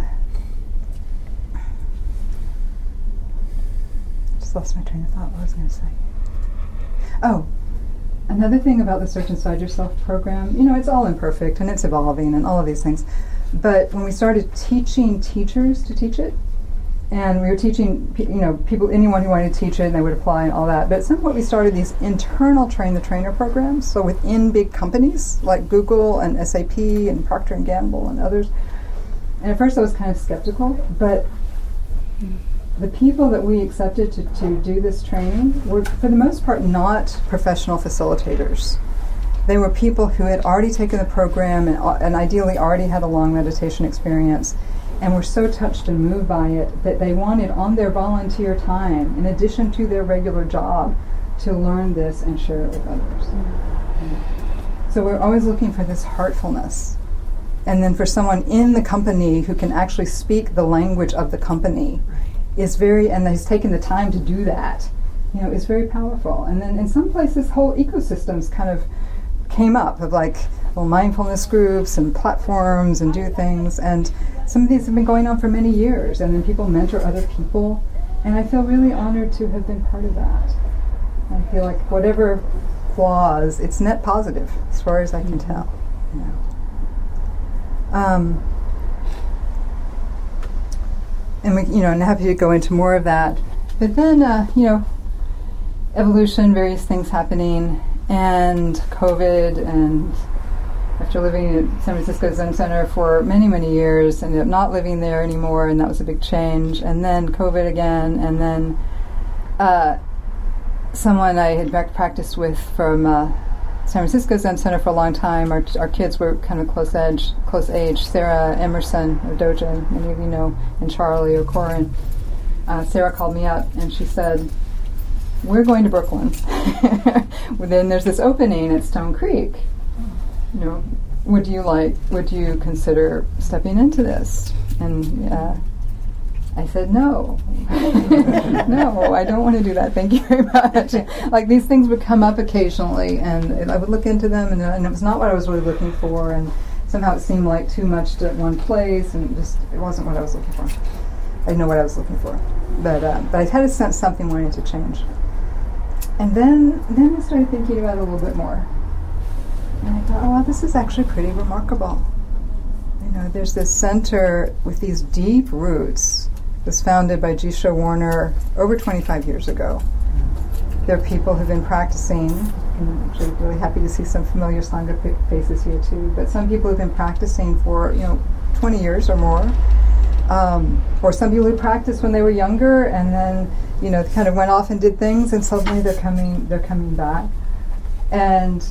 [SPEAKER 3] just lost my train of thought. What was I going to say? Oh, another thing about the Search Inside Yourself program, you know, it's all imperfect and it's evolving and all of these things. But when we started teaching teachers to teach it, and we were teaching, you know, people, anyone who wanted to teach it, and they would apply and all that. But at some point we started these internal train the trainer programs, so within big companies like Google and S A P and Procter and Gamble and others. And at first I was kind of skeptical, but the people that we accepted to, to do this training were, for the most part, not professional facilitators. They were people who had already taken the program and, uh, and ideally already had a long meditation experience, and were so touched and moved by it that they wanted, on their volunteer time, in addition to their regular job, to learn this and share it with others. Mm-hmm. So we're always looking for this heartfulness. And then for someone in the company who can actually speak the language of the company, is very, and has taken the time to do that, you know, is very powerful. And then in some places, whole ecosystems kind of came up of like, well, mindfulness groups and platforms and do things. And some of these have been going on for many years, and then people mentor other people. And I feel really honored to have been part of that. I feel like whatever flaws, it's net positive as far as I can tell. You know. Um, and we, you know, I'm happy to go into more of that. But then, uh, you know, evolution, various things happening, and COVID, and after living at San Francisco Zen Center for many, many years, ended up not living there anymore, and that was a big change. And then COVID again, and then uh, someone I had back practiced with from uh, San Francisco Zen Center for a long time. Our, our kids were kind of close edge, close age. Sarah Emerson of Doja, many of you know, and Charlie or Corin. Uh, Sarah called me up and she said, "We're going to Brooklyn. Well, then there's this opening at Stone Creek. You know, would you like? Would you consider stepping into this?" And uh, I said, "No, no, I don't want to do that. Thank you very much." Like, these things would come up occasionally, and I would look into them, and, and it was not what I was really looking for, and somehow it seemed like too much at one place, and just it wasn't what I was looking for. I didn't know what I was looking for, but uh, but I had a sense something wanted to change. And then then I started thinking about it a little bit more. And I thought, oh, well, this is actually pretty remarkable. You know, there's this center with these deep roots. It was founded by Jisho Warner over twenty-five years ago. There are people who've been practicing, and I'm actually really happy to see some familiar Sangha faces here too, but some people have been practicing for, you know, twenty years or more. Um, or some people who practiced when they were younger and then, you know, kind of went off and did things, and suddenly they're coming they're coming back. And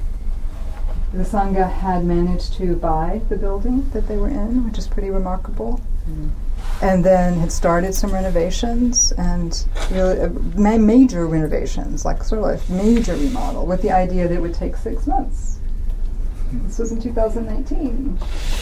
[SPEAKER 3] the Sangha had managed to buy the building that they were in, which is pretty remarkable. Mm-hmm. And then had started some renovations, and really uh, ma- major renovations, like sort of like major remodel, with the idea that it would take six months. This was in two thousand nineteen.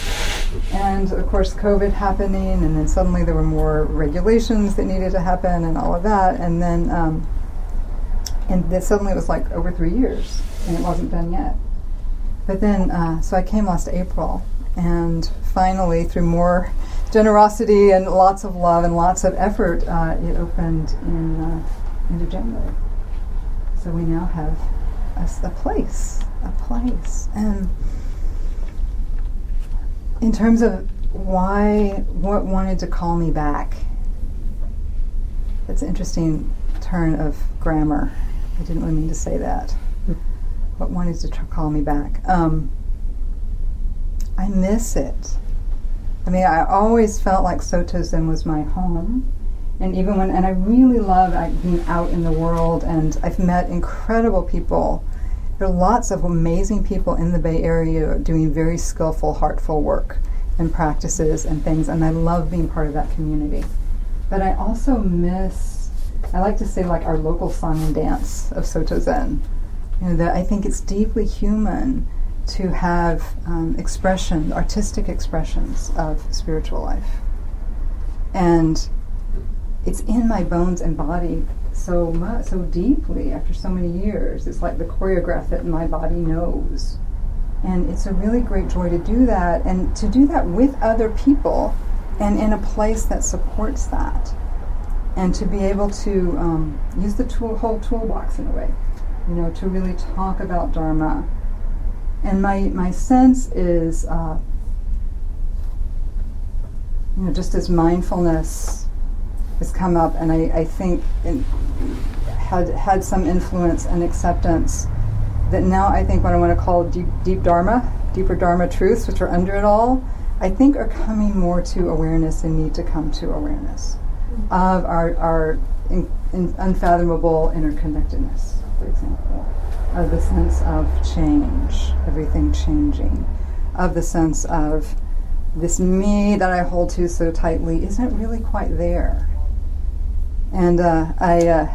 [SPEAKER 3] And of course COVID happening, and then suddenly there were more regulations that needed to happen and all of that, and then um, and then suddenly it was like over three years and it wasn't done yet. But then, uh, so I came last April, and finally, through more generosity and lots of love and lots of effort, uh, it opened in uh, end of January. So we now have a, a place, a place. And in terms of why, what wanted to call me back, that's an interesting turn of grammar. I didn't really mean to say that. What wanted to tr- call me back? Um, I miss it. I mean, I always felt like Soto Zen was my home, and even when, and I really love uh, being out in the world, and I've met incredible people. There are lots of amazing people in the Bay Area doing very skillful, heartful work and practices and things, and I love being part of that community. But I also miss, I like to say, like our local song and dance of Soto Zen. You know, that I think it's deeply human to have um, expression, artistic expressions of spiritual life. and it's in my bones and body so much, so deeply after so many years. It's like the choreograph that my body knows. And it's a really great joy to do that, and to do that with other people and in a place that supports that. And to be able to um, use the tool, whole toolbox in a way, you know, to really talk about Dharma. And my, my sense is, uh, you know, just as mindfulness has come up, and I, I think it had had some influence and acceptance, that now I think what I want to call deep, deep Dharma, deeper Dharma truths, which are under it all, I think are coming more to awareness and need to come to awareness mm-hmm. of our, our in, in unfathomable interconnectedness, for example, of the sense of change, everything changing, of the sense of this me that I hold to so tightly isn't really quite there. And uh, I uh,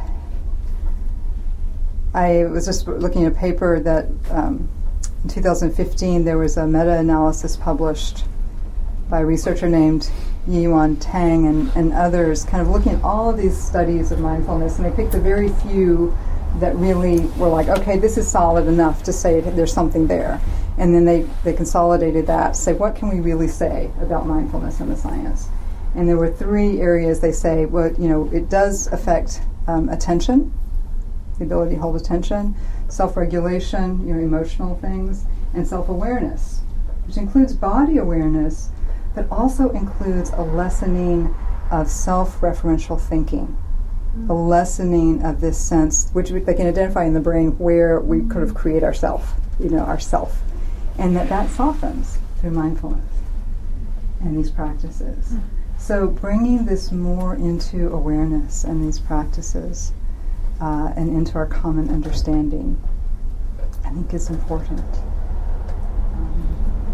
[SPEAKER 3] I was just looking at a paper that um, in two thousand fifteen there was a meta-analysis published by a researcher named Yiyuan Tang and, and others, kind of looking at all of these studies of mindfulness, and they picked the very few that really were like, okay, this is solid enough to say that there's something there. And then they, they consolidated that to say, what can we really say about mindfulness and the science? And there were three areas they say, well, you know, it does affect um, attention, the ability to hold attention, self-regulation, you know, emotional things, and self-awareness, which includes body awareness, but also includes a lessening of self-referential thinking, mm-hmm. a lessening of this sense, which they can identify in the brain where we mm-hmm. kind of create ourself, you know, ourself, and that that softens through mindfulness and these practices. Mm-hmm. So bringing this more into awareness and these practices uh, and into our common understanding, I think is important. Um,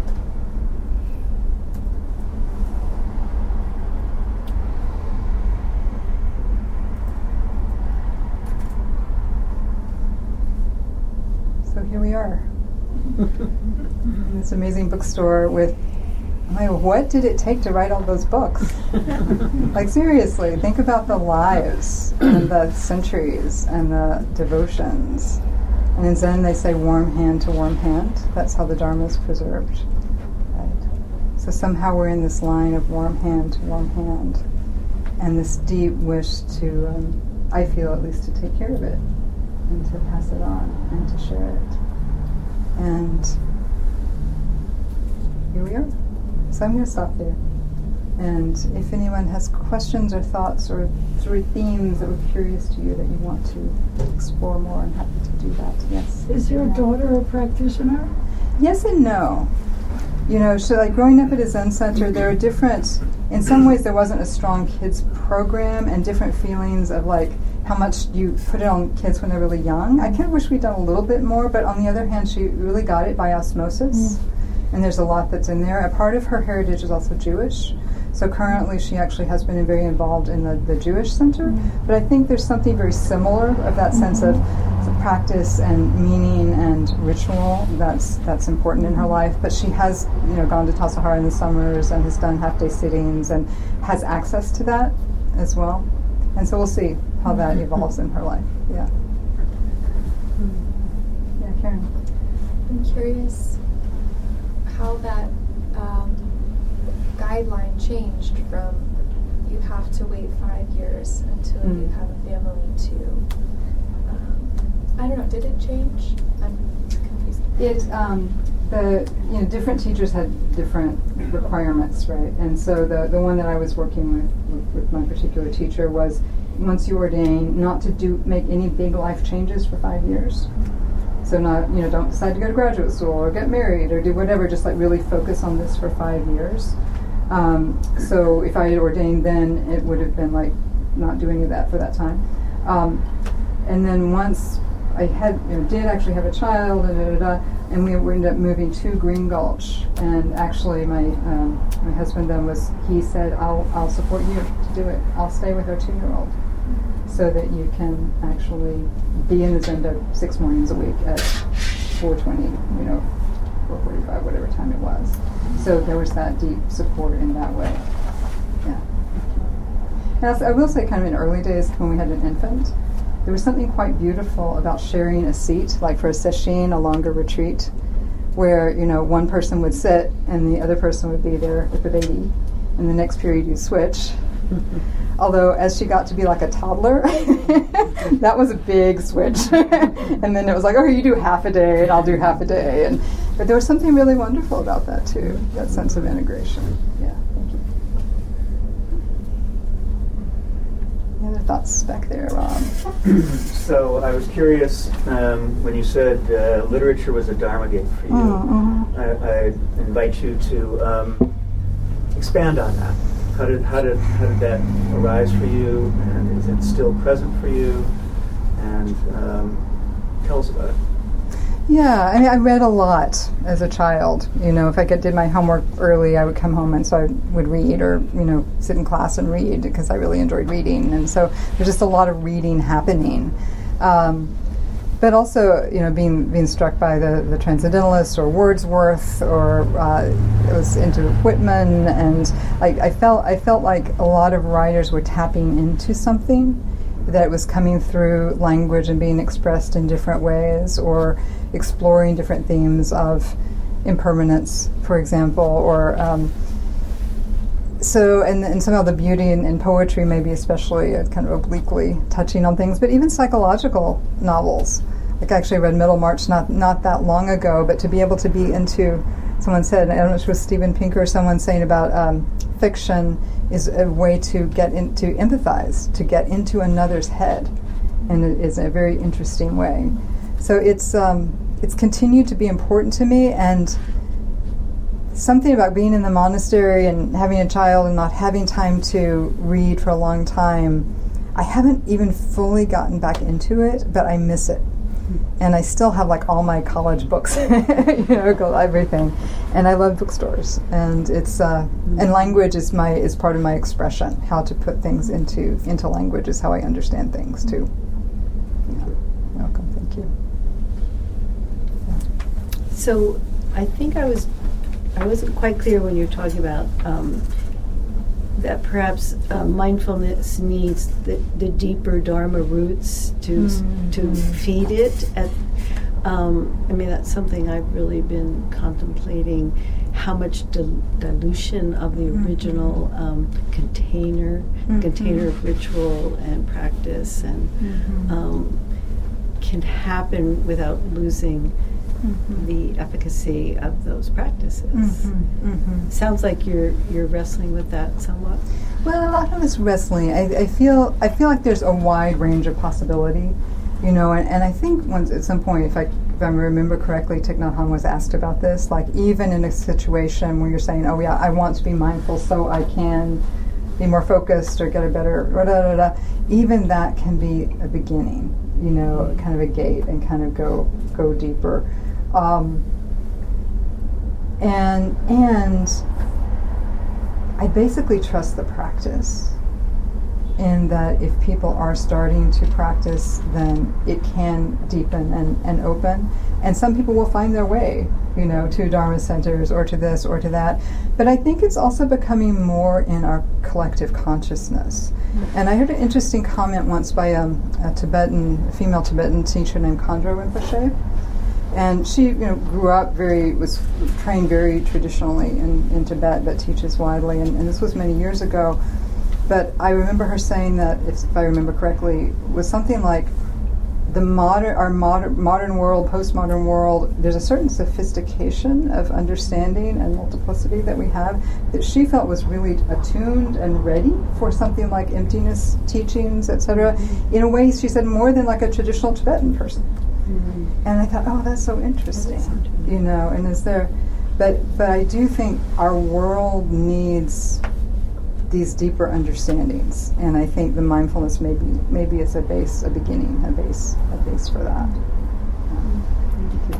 [SPEAKER 3] so here we are in this amazing bookstore with, like, what did it take to write all those books? Like, seriously, think about the lives and the centuries and the devotions. And in Zen they say warm hand to warm hand. That's how the Dharma is preserved. Right? So somehow we're in this line of warm hand to warm hand, and this deep wish to, um, I feel at least, to take care of it and to pass it on and to share it. And here we are. So I'm going to stop there. And if anyone has questions or thoughts or sort of themes that were curious to you that you want to explore more, I'm happy to do that. Yes.
[SPEAKER 4] Is your daughter a practitioner?
[SPEAKER 3] Yes and no. You know, so like growing up at a Zen center, there are different, in some ways there wasn't a strong kids program, and different feelings of like how much you put it on kids when they're really young. I kind of wish we'd done a little bit more, but on the other hand, she really got it by osmosis. Mm. And there's a lot that's in there. A part of her heritage is also Jewish. So currently she actually has been very involved in the, the Jewish Center. Mm-hmm. But I think there's something very similar of that mm-hmm. sense of, of practice and meaning and ritual that's that's important in her life. But she has, you know, gone to Tassajara in the summers and has done half-day sittings and has access to that as well. And so we'll see how that evolves in her life. Yeah. Yeah, Karen.
[SPEAKER 6] I'm curious how that um, guideline changed from you have to wait five years until mm. you have a family to, um, I don't know, did it change? I'm confused.
[SPEAKER 3] It, um, the, you know, different teachers had different requirements, right? And so the, the one that I was working with, with, with my particular teacher was, once you ordain, not to do make any big life changes for five years. So not, you know, don't decide to go to graduate school or get married or do whatever, just like really focus on this for five years. Um, so if I had ordained then, it would have been like not doing that for that time. Um, and then once I had, you know, did actually have a child, da, da, da, da, and we ended up moving to Green Gulch. And actually my um, my husband then was, he said, I'll, I'll support you to do it. I'll stay with our two-year-old. So that you can actually be in the Zendo six mornings a week at four twenty, you know, four forty-five, whatever time it was. So there was that deep support in that way. Yeah. Now, I will say, kind of in early days when we had an infant, there was something quite beautiful about sharing a seat, like for a sesshin, a longer retreat, where, you know, one person would sit and the other person would be there with the baby. And the next period you switch. Although as she got to be like a toddler, that was a big switch. And then it was like, okay, you do half a day and I'll do half a day. And but there was something really wonderful about that too, that sense of integration. Yeah, thank you. Any other thoughts back there, Rob?
[SPEAKER 1] So I was curious, um, when you said uh, literature was a Dharma gate for you,
[SPEAKER 3] Mm-hmm.
[SPEAKER 1] I, I invite you to um, expand on that. How did how did how did that arise for you, and is it still present for you? And um, tell us about it.
[SPEAKER 3] Yeah, I mean, I read a lot as a child. You know, if I get, did my homework early, I would come home and so I would read, or you know, sit in class and read because I really enjoyed reading. And so there's just a lot of reading happening. Um, But also, you know, being being struck by the, the Transcendentalists or Wordsworth, or uh, I was into Whitman, and I, I felt I felt like a lot of writers were tapping into something that was coming through language and being expressed in different ways, or exploring different themes of impermanence, for example, or um, so, and, and somehow the beauty in, in poetry, maybe especially uh, kind of obliquely touching on things, but even psychological novels. Like I actually read Middlemarch not not that long ago, but to be able to be into, someone said, I don't know if it was Steven Pinker or someone saying about um, fiction is a way to get in, to empathize, to get into another's head, and it is a very interesting way. So it's um, it's continued to be important to me, and something about being in the monastery and having a child and not having time to read for a long time, I haven't even fully gotten back into it, but I miss it. And I still have like all my college books, you know, everything. And I love bookstores. And it's uh, and language is my is part of my expression. How to put things into into language is how I understand things too. Yeah. Welcome, thank you.
[SPEAKER 7] So I think I was I wasn't quite clear when you were talking about um, that perhaps uh, mindfulness needs the, the deeper Dharma roots to mm-hmm. to feed it. At, um, I mean, that's something I've really been contemplating, how much dil- dilution of the mm-hmm. original um, container, mm-hmm. container of ritual and practice, and mm-hmm. um, can happen without losing Mm-hmm. the efficacy of those practices.
[SPEAKER 3] Mm-hmm. Mm-hmm.
[SPEAKER 7] Sounds like you're you're wrestling with that somewhat.
[SPEAKER 3] Well, a lot of it's wrestling. I, I feel I feel like there's a wide range of possibility, you know, and, and I think once at some point, if I if I remember correctly, Thich Nhat Hanh was asked about this. Like even in a situation where you're saying, "Oh yeah, I want to be mindful so I can be more focused or get a better," da, da, da, da, even that can be a beginning, you know, kind of a gate, and kind of go go deeper. Um, and and I basically trust the practice, in that if people are starting to practice, then it can deepen and, and open. And some people will find their way, you know, to Dharma centers or to this or to that. But I think it's also becoming more in our collective consciousness. Mm-hmm. And I heard an interesting comment once by um, a Tibetan, a female Tibetan teacher named Khandro Rinpoche. And she, you know, grew up very, was trained very traditionally in, in Tibet, but teaches widely. And, and this was many years ago. But I remember her saying that, if, if I remember correctly, was something like the modern, our modern, modern world, postmodern world. There's a certain sophistication of understanding and multiplicity that we have that she felt was really attuned and ready for something like emptiness teachings, et cetera. Mm-hmm. In a way, she said, more than like a traditional Tibetan person. Mm-hmm. And I thought, oh, that's so interesting, that's interesting, you know. And is there, but but I do think our world needs these deeper understandings, and I think the mindfulness maybe maybe is a base, a beginning, a base, a base for that. Um, thank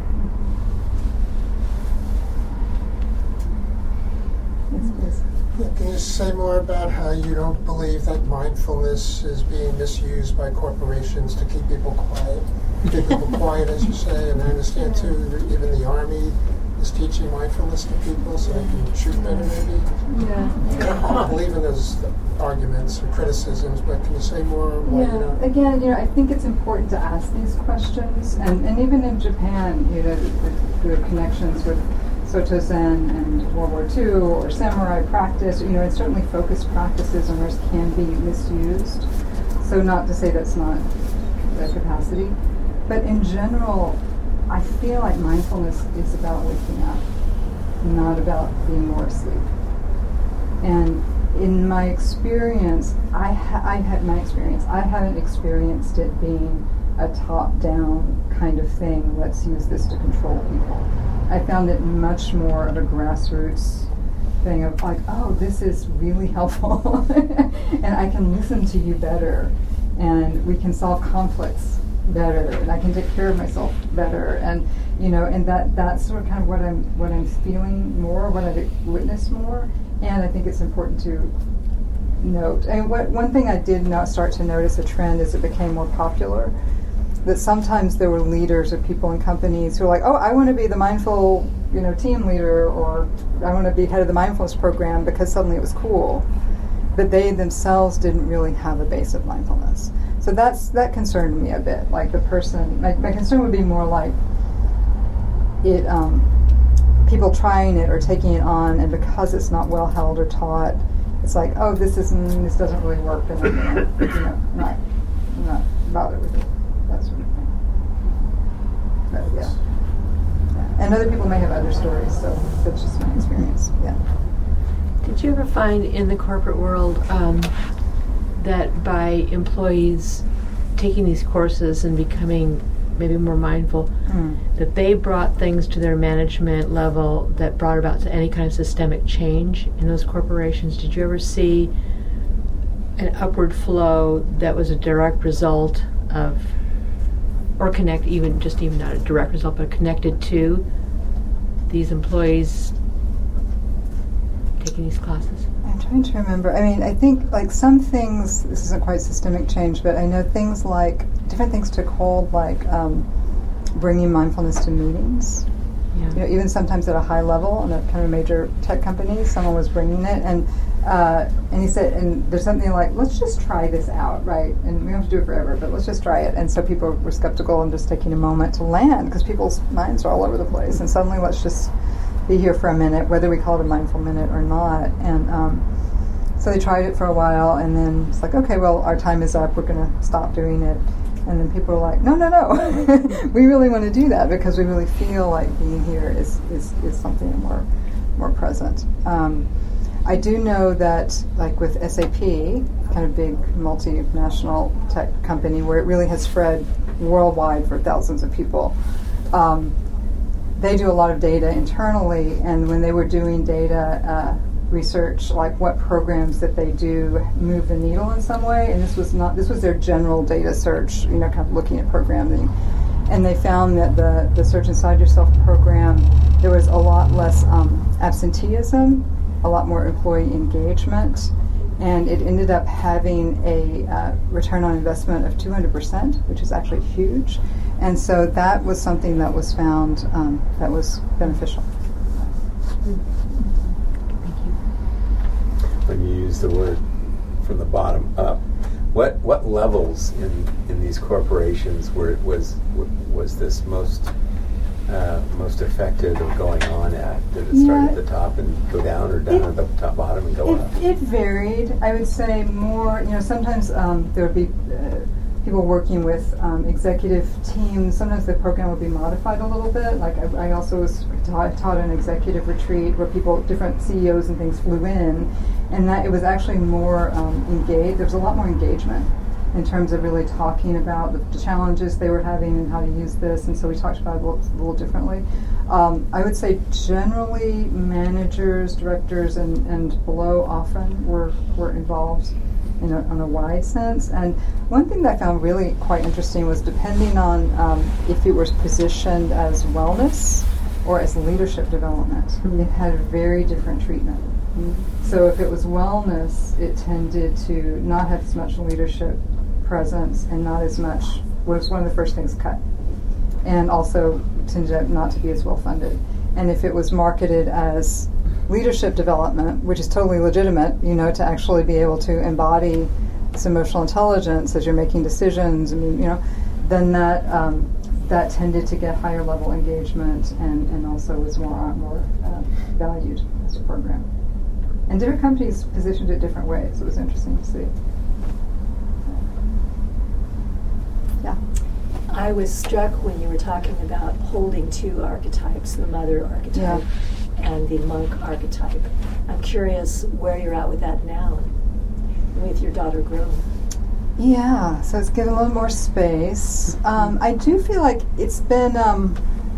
[SPEAKER 3] you. Yes, please.
[SPEAKER 8] Yeah, can you say more about how you don't believe that mindfulness is being misused by corporations to keep people quiet? Keep people quiet, as you say, and I understand too, even the Army is teaching mindfulness to people so they can shoot better, maybe.
[SPEAKER 3] Yeah.
[SPEAKER 8] don't believe in those arguments or criticisms, but can you say more? Why
[SPEAKER 3] Yeah,
[SPEAKER 8] you know?
[SPEAKER 3] again, you know, I think it's important to ask these questions, and, and even in Japan, you know, the, the connections with Soto Zen and World War Two or samurai practice, you know, it's certainly focused practices and whereas can be misused. So not to say that's not the capacity, but in general, I feel like mindfulness is about waking up, not about being more asleep. And in my experience, I, ha- I had my experience. I haven't experienced it being a top-down kind of thing. Let's use this to control people. I found it much more of a grassroots thing of like, oh, this is really helpful, and I can listen to you better, and we can solve conflicts better, and I can take care of myself better, and you know, and that that's sort of kind of what I'm what I'm feeling more, what I've witnessed more. And I think it's important to note. And what one thing I did not start to notice a trend as it became more popular, that sometimes there were leaders or people in companies who were like, oh, I want to be the mindful, you know, team leader, or I want to be head of the mindfulness program because suddenly it was cool. But they themselves didn't really have a base of mindfulness. So that's that concerned me a bit. Like the person, my, my concern would be more like it. Um, people trying it or taking it on, and because it's not well held or taught, it's like, oh, this isn't, this doesn't really work, and I'm gonna, you know, not, not bother with it, that sort of thing. But yeah. yeah, and other people may have other stories, so that's just my experience. Yeah.
[SPEAKER 9] Did you ever find in the corporate world um, that by employees taking these courses and becoming maybe more mindful, mm. that they brought things to their management level that brought about to any kind of systemic change in those corporations? Did you ever see an upward flow that was a direct result of, or connect, even just even not a direct result, but connected to these employees taking these classes?
[SPEAKER 3] I'm trying to remember. I mean, I think like some things, this isn't quite systemic change, but I know things like, different things took hold, like um, bringing mindfulness to meetings. Yeah. You know, even sometimes at a high level in a kind of major tech company, someone was bringing it, and uh, and he said, and there's something like, let's just try this out, right? And we don't have to do it forever, but let's just try it. And so people were skeptical and just taking a moment to land because people's minds are all over the place, and suddenly let's just be here for a minute, whether we call it a mindful minute or not. And um, so they tried it for a while, and then it's like, okay, well, our time is up. We're going to stop doing it. And then people are like, no, no, no. We really want to do that because we really feel like being here is, is, is something more more present. Um, I do know that, like with S A P, kind of big multinational tech company where it really has spread worldwide for thousands of people, um, they do a lot of data internally, and when they were doing data uh, research, like what programs that they do move the needle in some way, and this was not, this was their general data search, you know, kind of looking at programming, and they found that the, the Search Inside Yourself program, there was a lot less um, absenteeism, a lot more employee engagement, and it ended up having a uh, return on investment of two hundred percent, which is actually huge. And so that was something that was found um, that was beneficial.
[SPEAKER 10] When you use the word from the bottom up, what what levels in, in these corporations were was was this most uh, most effective of going on at? Did it start
[SPEAKER 3] yeah,
[SPEAKER 10] at the top and go down, or down
[SPEAKER 3] it,
[SPEAKER 10] at the top bottom and go
[SPEAKER 3] it,
[SPEAKER 10] up?
[SPEAKER 3] It varied. I would say more. You know, sometimes um, there would be uh, people working with um, executive teams. Sometimes the program would be modified a little bit. Like I, I also was taught, taught an executive retreat where people, different C E Os and things flew in, and that it was actually more um, engaged. There was a lot more engagement in terms of really talking about the, the challenges they were having and how to use this, and so we talked about it a little, a little differently. Um, I would say generally managers, directors, and, and below often were, were involved in a, in a wide sense. And one thing that I found really quite interesting was depending on um, if it was positioned as wellness or as leadership development, mm-hmm. it had a very different treatment. Mm-hmm. So if it was wellness, it tended to not have as much leadership presence and not as much, was one of the first things cut. And also tended not to be as well funded. And if it was marketed as leadership development, which is totally legitimate, you know, to actually be able to embody this emotional intelligence as you're making decisions, I mean, you know, then that um, that tended to get higher level engagement and, and also was more more uh, valued as a program. And different companies positioned it different ways. It was interesting to see. Yeah.
[SPEAKER 11] I was struck when you were talking about holding two archetypes, the mother archetype
[SPEAKER 3] Yeah.
[SPEAKER 11] and the monk archetype. I'm curious where you're at with that now, with your daughter grown.
[SPEAKER 3] Yeah, so it's given a little more space. Um, I do feel like it's been, um,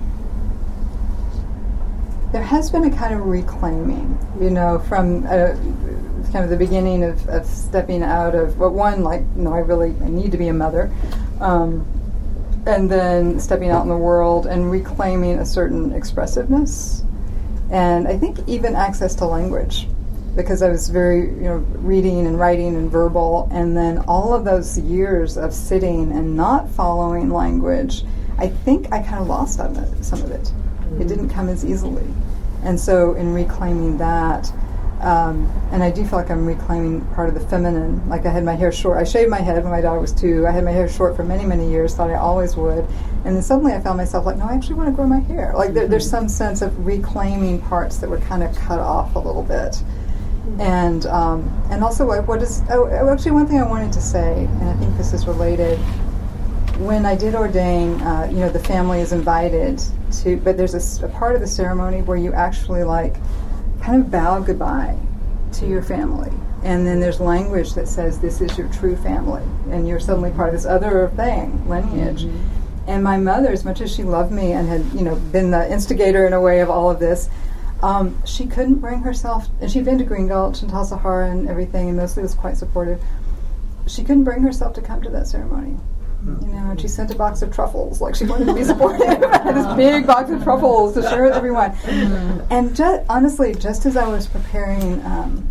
[SPEAKER 3] there has been a kind of reclaiming, you know, from uh, kind of the beginning of, of stepping out of, well, one, like, no, I really I need to be a mother. Um, and then stepping out in the world and reclaiming a certain expressiveness. And I think even access to language. Because I was very, you know, reading and writing and verbal, and then all of those years of sitting and not following language, I think I kind of lost some of it. Some of it. Mm-hmm. It didn't come as easily. And so in reclaiming that, um, and I do feel like I'm reclaiming part of the feminine. Like I had my hair short. I shaved my head when my daughter was two. I had my hair short for many, many years, thought I always would. And then suddenly I found myself like, no, I actually want to grow my hair. Like there, there's some sense of reclaiming parts that were kind of cut off a little bit. And um, and also, what, what is oh, actually one thing I wanted to say, and I think this is related. When I did ordain, uh, you know, the family is invited to, but there's a, a part of the ceremony where you actually like kind of bow goodbye to your family, and then there's language that says this is your true family, and you're suddenly part of this other thing, lineage. Mm-hmm. And my mother, as much as she loved me and had, you know, been the instigator in a way of all of this. Um, she couldn't bring herself, and she'd been to Green Gulch and Tal Sahara and everything, and mostly was quite supportive. She couldn't bring herself to come to that ceremony, you know. And she sent a box of truffles, like she wanted to be supportive. This big box of truffles to share with everyone. And just, honestly, just as I was preparing, um,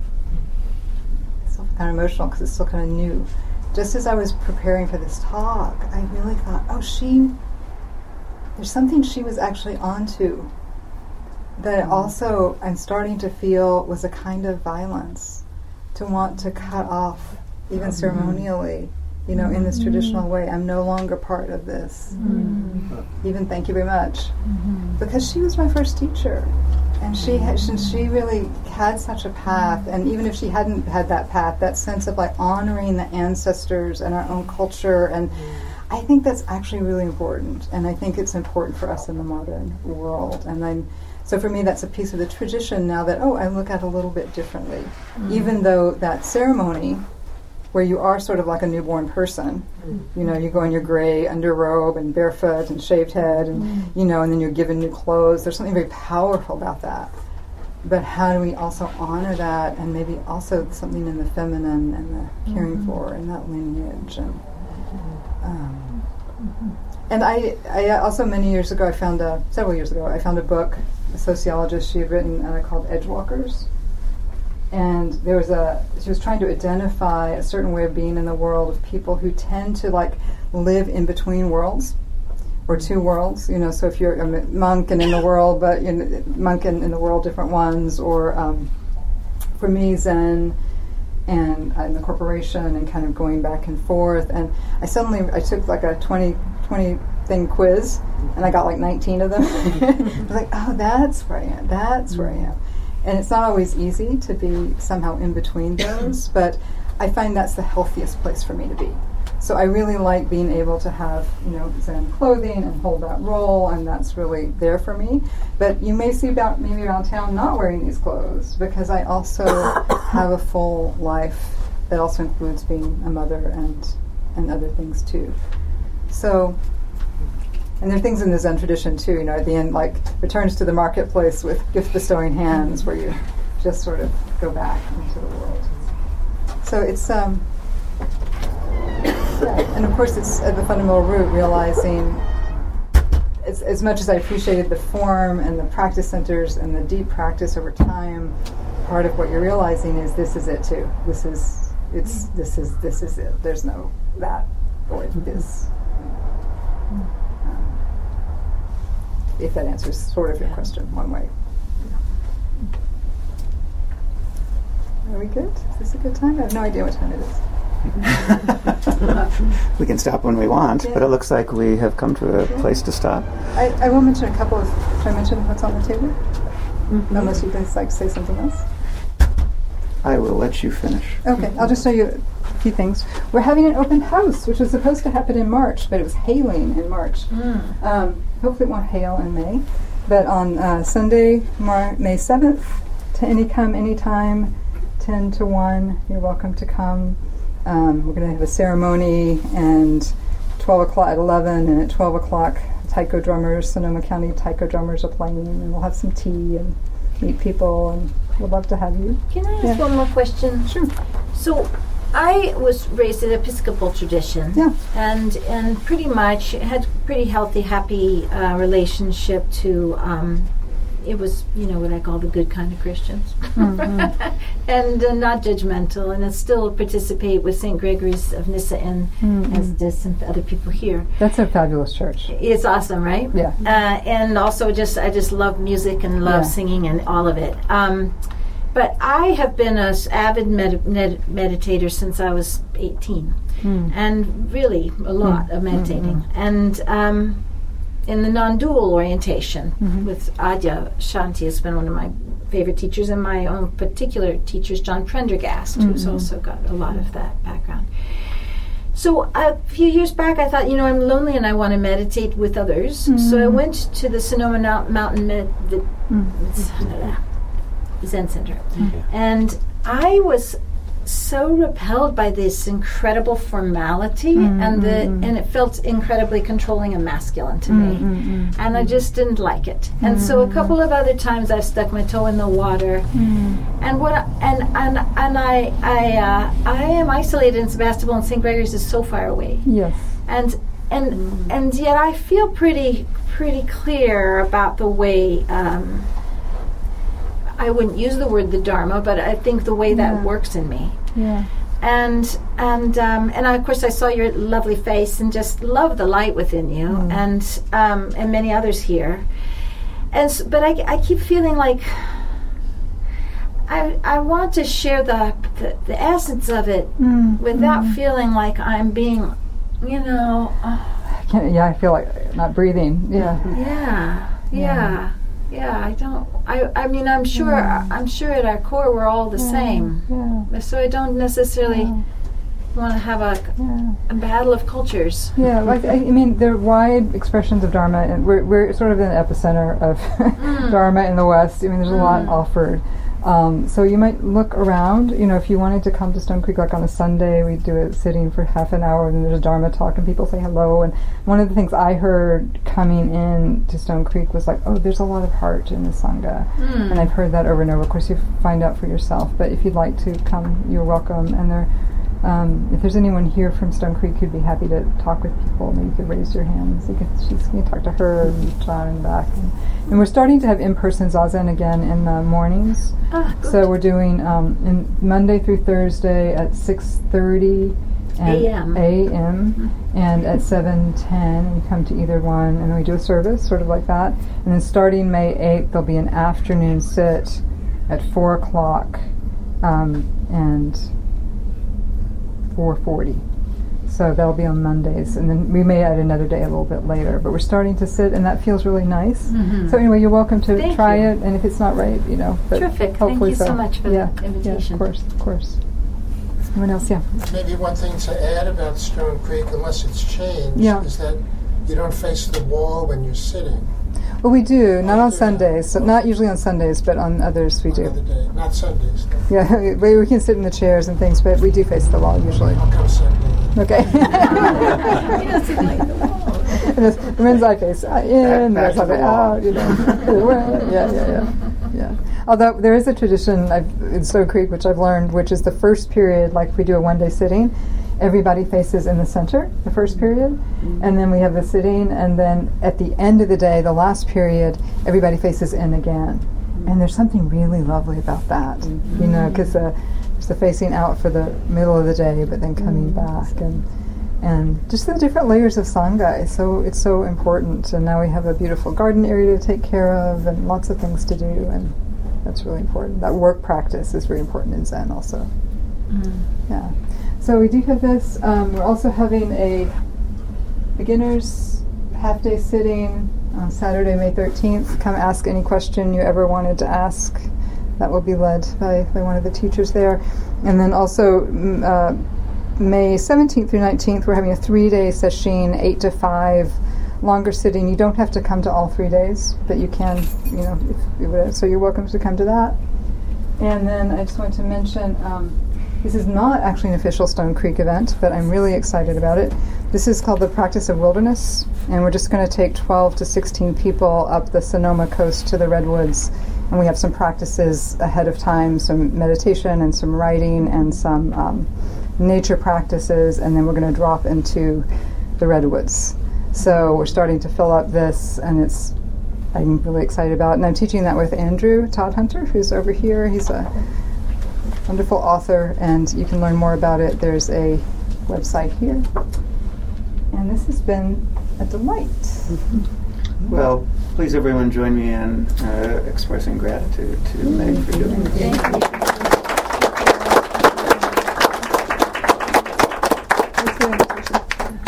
[SPEAKER 3] it's still kind of emotional because it's still kind of new. Just as I was preparing for this talk, I really thought, oh, she, there's something she was actually onto. That also I'm starting to feel was a kind of violence to want to cut off, even mm-hmm. ceremonially, you know, mm-hmm. in this traditional way. I'm no longer part of this. Mm-hmm. Even thank you very much. Mm-hmm. Because she was my first teacher. And she had, she, she really had such a path. And even if she hadn't had that path, that sense of like honoring the ancestors and our own culture. And mm-hmm. I think that's actually really important. And I think it's important for us in the modern world. And I'm So for me, that's a piece of the tradition now that, oh, I look at a little bit differently. Mm-hmm. Even though that ceremony, where you are sort of like a newborn person, mm-hmm. you know, you go in your gray underrobe and barefoot and shaved head, and, mm-hmm. you know, and then you're given new clothes. There's something very powerful about that. But how do we also honor that, and maybe also something in the feminine and the caring mm-hmm. for and that lineage. And, um, mm-hmm. and I, I also, many years ago, I found a, several years ago, I found a book, a sociologist she had written uh, called Edgewalkers. And there was a, she was trying to identify a certain way of being in the world of people who tend to like live in between worlds, or two worlds, you know, so if you're a monk and in the world, but in, monk and in the world, different ones, or um, for me, Zen, and uh, in the corporation, and kind of going back and forth. And I suddenly, I took like a twenty, twenty thing quiz, and I got like nineteen of them. I was like, oh, that's where I am, that's where I am. And it's not always easy to be somehow in between those, but I find that's the healthiest place for me to be. So I really like being able to have, you know, Zen clothing and hold that role, and that's really there for me. But you may see about maybe around town not wearing these clothes, because I also have a full life that also includes being a mother and and other things too. So, and there are things in the Zen tradition too, you know, at the end, like returns to the marketplace with gift bestowing hands, where you just sort of go back into the world. So it's um. Yeah. And of course, it's at the fundamental root, realizing as, as much as I appreciated the form and the practice centers and the deep practice over time, part of what you're realizing is this is it too. This is it's this is this is it. There's no that or this. Um, if that answers sort of your question one way. Are we good? Is this a good time? I have no idea what time it is.
[SPEAKER 1] We can stop when we want,
[SPEAKER 3] Yeah.
[SPEAKER 1] but it looks like we have come to a
[SPEAKER 3] Yeah.
[SPEAKER 1] place to stop.
[SPEAKER 3] I, I will mention a couple of. Should I mention what's on the table?
[SPEAKER 7] Mm-hmm.
[SPEAKER 3] Unless you guys like to say something else.
[SPEAKER 1] I will let you finish.
[SPEAKER 3] Okay, I'll just show you a few things. We're having an open house, which was supposed to happen in March, but it was hailing in March.
[SPEAKER 7] Mm.
[SPEAKER 3] Um, hopefully it won't hail in May. But on uh, Sunday, Mar- May seventh, to any come anytime, ten to one, you're welcome to come. Um, we're going to have a ceremony, and twelve o'clock at eleven, and at twelve o'clock, taiko drummers, Sonoma County taiko drummers are playing, and we'll have some tea and meet people, and we'd love to have you.
[SPEAKER 2] Can I ask
[SPEAKER 3] Yeah.
[SPEAKER 2] one more question?
[SPEAKER 3] Sure.
[SPEAKER 2] So, I was raised in Episcopal tradition,
[SPEAKER 3] Yeah.
[SPEAKER 2] and and pretty much had pretty healthy, happy uh, relationship to. Um, it was, you know, what I call the good kind of Christians,
[SPEAKER 3] Mhm.
[SPEAKER 2] and uh, not judgmental, and I still participate with Saint Gregory's of Nyssa, and
[SPEAKER 3] Mhm.
[SPEAKER 2] as does some other people here.
[SPEAKER 3] That's a fabulous church.
[SPEAKER 2] It's awesome, right?
[SPEAKER 3] Yeah.
[SPEAKER 2] Uh, and also, just I just love music and love
[SPEAKER 3] Yeah.
[SPEAKER 2] singing and all of it. Um, but I have been a s- avid med- med- meditator since I was eighteen,
[SPEAKER 3] Mm.
[SPEAKER 2] and really a lot
[SPEAKER 3] Mm.
[SPEAKER 2] of meditating. And um, in the non-dual orientation
[SPEAKER 3] Mhm.
[SPEAKER 2] with Adya Shanti has been one of my favorite teachers, and my own particular teachers, John Prendergast, who's
[SPEAKER 3] Mhm.
[SPEAKER 2] also got a lot of that background. So a few years back, I thought, you know, I'm lonely and I want to meditate with others. So I
[SPEAKER 3] Mm.
[SPEAKER 2] went to the Sonoma Mount- Mountain Med- the
[SPEAKER 3] Mm.
[SPEAKER 2] Zen Center,
[SPEAKER 3] Mm.
[SPEAKER 2] and I was so repelled by this incredible formality,
[SPEAKER 3] Mm,
[SPEAKER 2] and the
[SPEAKER 3] mm, mm.
[SPEAKER 2] and it felt incredibly controlling and masculine to me.
[SPEAKER 3] Mm, mm, mm.
[SPEAKER 2] And I just didn't like it. And so a couple of other times I've stuck my toe in the water.
[SPEAKER 3] Mm.
[SPEAKER 2] And what I- and and and I I uh, I am isolated in Sebastopol, and Saint Gregory's is so far away.
[SPEAKER 3] Yes.
[SPEAKER 2] And and and yet I feel pretty pretty clear about the way. Um, I wouldn't use the word the Dharma, but I think the way that
[SPEAKER 3] Yeah.
[SPEAKER 2] works in me.
[SPEAKER 3] Yeah.
[SPEAKER 2] And and um, and of course I saw your lovely face and just love the light within you,
[SPEAKER 3] Mm.
[SPEAKER 2] and um, and many others here. And s- but I, I keep feeling like I I want to share the the, the essence of it
[SPEAKER 3] Mm.
[SPEAKER 2] without
[SPEAKER 3] Mm.
[SPEAKER 2] feeling like I'm being, you know, uh,
[SPEAKER 3] I can't, yeah, I feel like not breathing. Yeah.
[SPEAKER 2] yeah, yeah, yeah. I don't. I I mean, I'm sure. I'm sure at our core we're all the same.
[SPEAKER 3] Yeah.
[SPEAKER 2] So I don't necessarily
[SPEAKER 3] Yeah.
[SPEAKER 2] want to have a,
[SPEAKER 3] Yeah.
[SPEAKER 2] a battle of cultures.
[SPEAKER 3] Yeah, like I, I mean, there are wide expressions of Dharma, and we're we're sort of in the epicenter of Dharma in the West. I mean, there's a lot offered. Um, so you might look around. You know, if you wanted to come to Stone Creek, like on a Sunday, we do a sitting for half an hour, and then there's a Dharma talk, and people say hello. And one of the things I heard coming in to Stone Creek was like, "Oh, there's a lot of heart in the sangha," and I've heard that over and over. Of course, you find out for yourself. But if you'd like to come, you're welcome. And there. Um, if there's anyone here from Stone Creek who'd be happy to talk with people, maybe you could raise your hands. You could, she's going to talk to her and John and back. And, and we're starting to have in-person zazen again in the mornings.
[SPEAKER 2] Ah, good.
[SPEAKER 3] So we're doing um, in Monday through Thursday at six thirty
[SPEAKER 2] A M.
[SPEAKER 3] A M and at seven ten. You come to either one, and then we do a service, sort of like that. And then starting May eighth, there'll be an afternoon sit at four o'clock um, and four forty. So that'll be on Mondays, and then we may add another day a little bit later. But we're starting to sit, and that feels really nice.
[SPEAKER 2] Mm-hmm.
[SPEAKER 3] So anyway, you're welcome to
[SPEAKER 2] Thank
[SPEAKER 3] try
[SPEAKER 2] you.
[SPEAKER 3] it, and if it's not right, you know. But
[SPEAKER 2] Terrific. Thank
[SPEAKER 3] hopefully
[SPEAKER 2] you so much for
[SPEAKER 3] yeah.
[SPEAKER 2] the invitation.
[SPEAKER 3] Yeah, of course, of course. Anyone else? Yeah.
[SPEAKER 8] Maybe one thing to add about Stone Creek, unless it's changed,
[SPEAKER 3] Yeah.
[SPEAKER 8] is that you don't face the wall when you're sitting.
[SPEAKER 3] Well, we do, not on
[SPEAKER 8] do.
[SPEAKER 3] Sundays. So not usually on Sundays, but on others we do.
[SPEAKER 8] Another day, not Sundays. Though.
[SPEAKER 3] Yeah, we, we can sit in the chairs and things, but we do face the wall usually.
[SPEAKER 8] I'll come Sunday.
[SPEAKER 3] Okay.
[SPEAKER 2] He doesn't like the wall.
[SPEAKER 3] And this, the men's eye face uh, in, the
[SPEAKER 1] Back to
[SPEAKER 3] rest of
[SPEAKER 1] the
[SPEAKER 3] it
[SPEAKER 1] wall.
[SPEAKER 3] out, you know. yeah, yeah, yeah, yeah. Although there is a tradition I've, in Stone Creek, which I've learned, which is the first period, like if we do a one-day sitting, everybody faces in the center, the first period, mm-hmm. and then we have the sitting, and then at the end of the day, the last period, everybody faces in again. Mm-hmm. And there's something really lovely about that, mm-hmm. you know, because uh, it's the facing out for the middle of the day, but then coming mm-hmm. back, and and just the different layers of Sangha. So it's so important, and now we have a beautiful garden area to take care of, and lots of things to do, and That's really important. That work practice is very important in Zen also.
[SPEAKER 9] Mm.
[SPEAKER 3] Yeah. So we do have this. Um, we're also having a beginners half-day sitting on Saturday, May thirteenth. Come ask any question you ever wanted to ask. That will be led by, by one of the teachers there. And then also mm, uh, May seventeenth through nineteenth, we're having a three-day session, eight to five, longer sitting. You don't have to come to all three days, but you can, you know, if you would, so you're welcome to come to that. And then I just want to mention, um, this is not actually an official Stone Creek event, but I'm really excited about it. This is called the Practice of Wilderness, and we're just going to take twelve to sixteen people up the Sonoma coast to the Redwoods, and we have some practices ahead of time, some meditation and some writing and some um, nature practices, and then we're going to drop into the Redwoods. So we're starting to fill up this, and it's I'm really excited about it. And I'm teaching that with Andrew Todd-Hunter, who's over here. He's a wonderful author, and you can learn more about it. There's a website here. And this has been a delight. Mm-hmm.
[SPEAKER 1] Well, please everyone join me in uh, expressing gratitude to mm-hmm. Meg for doing this.
[SPEAKER 3] Thank you. Thank you.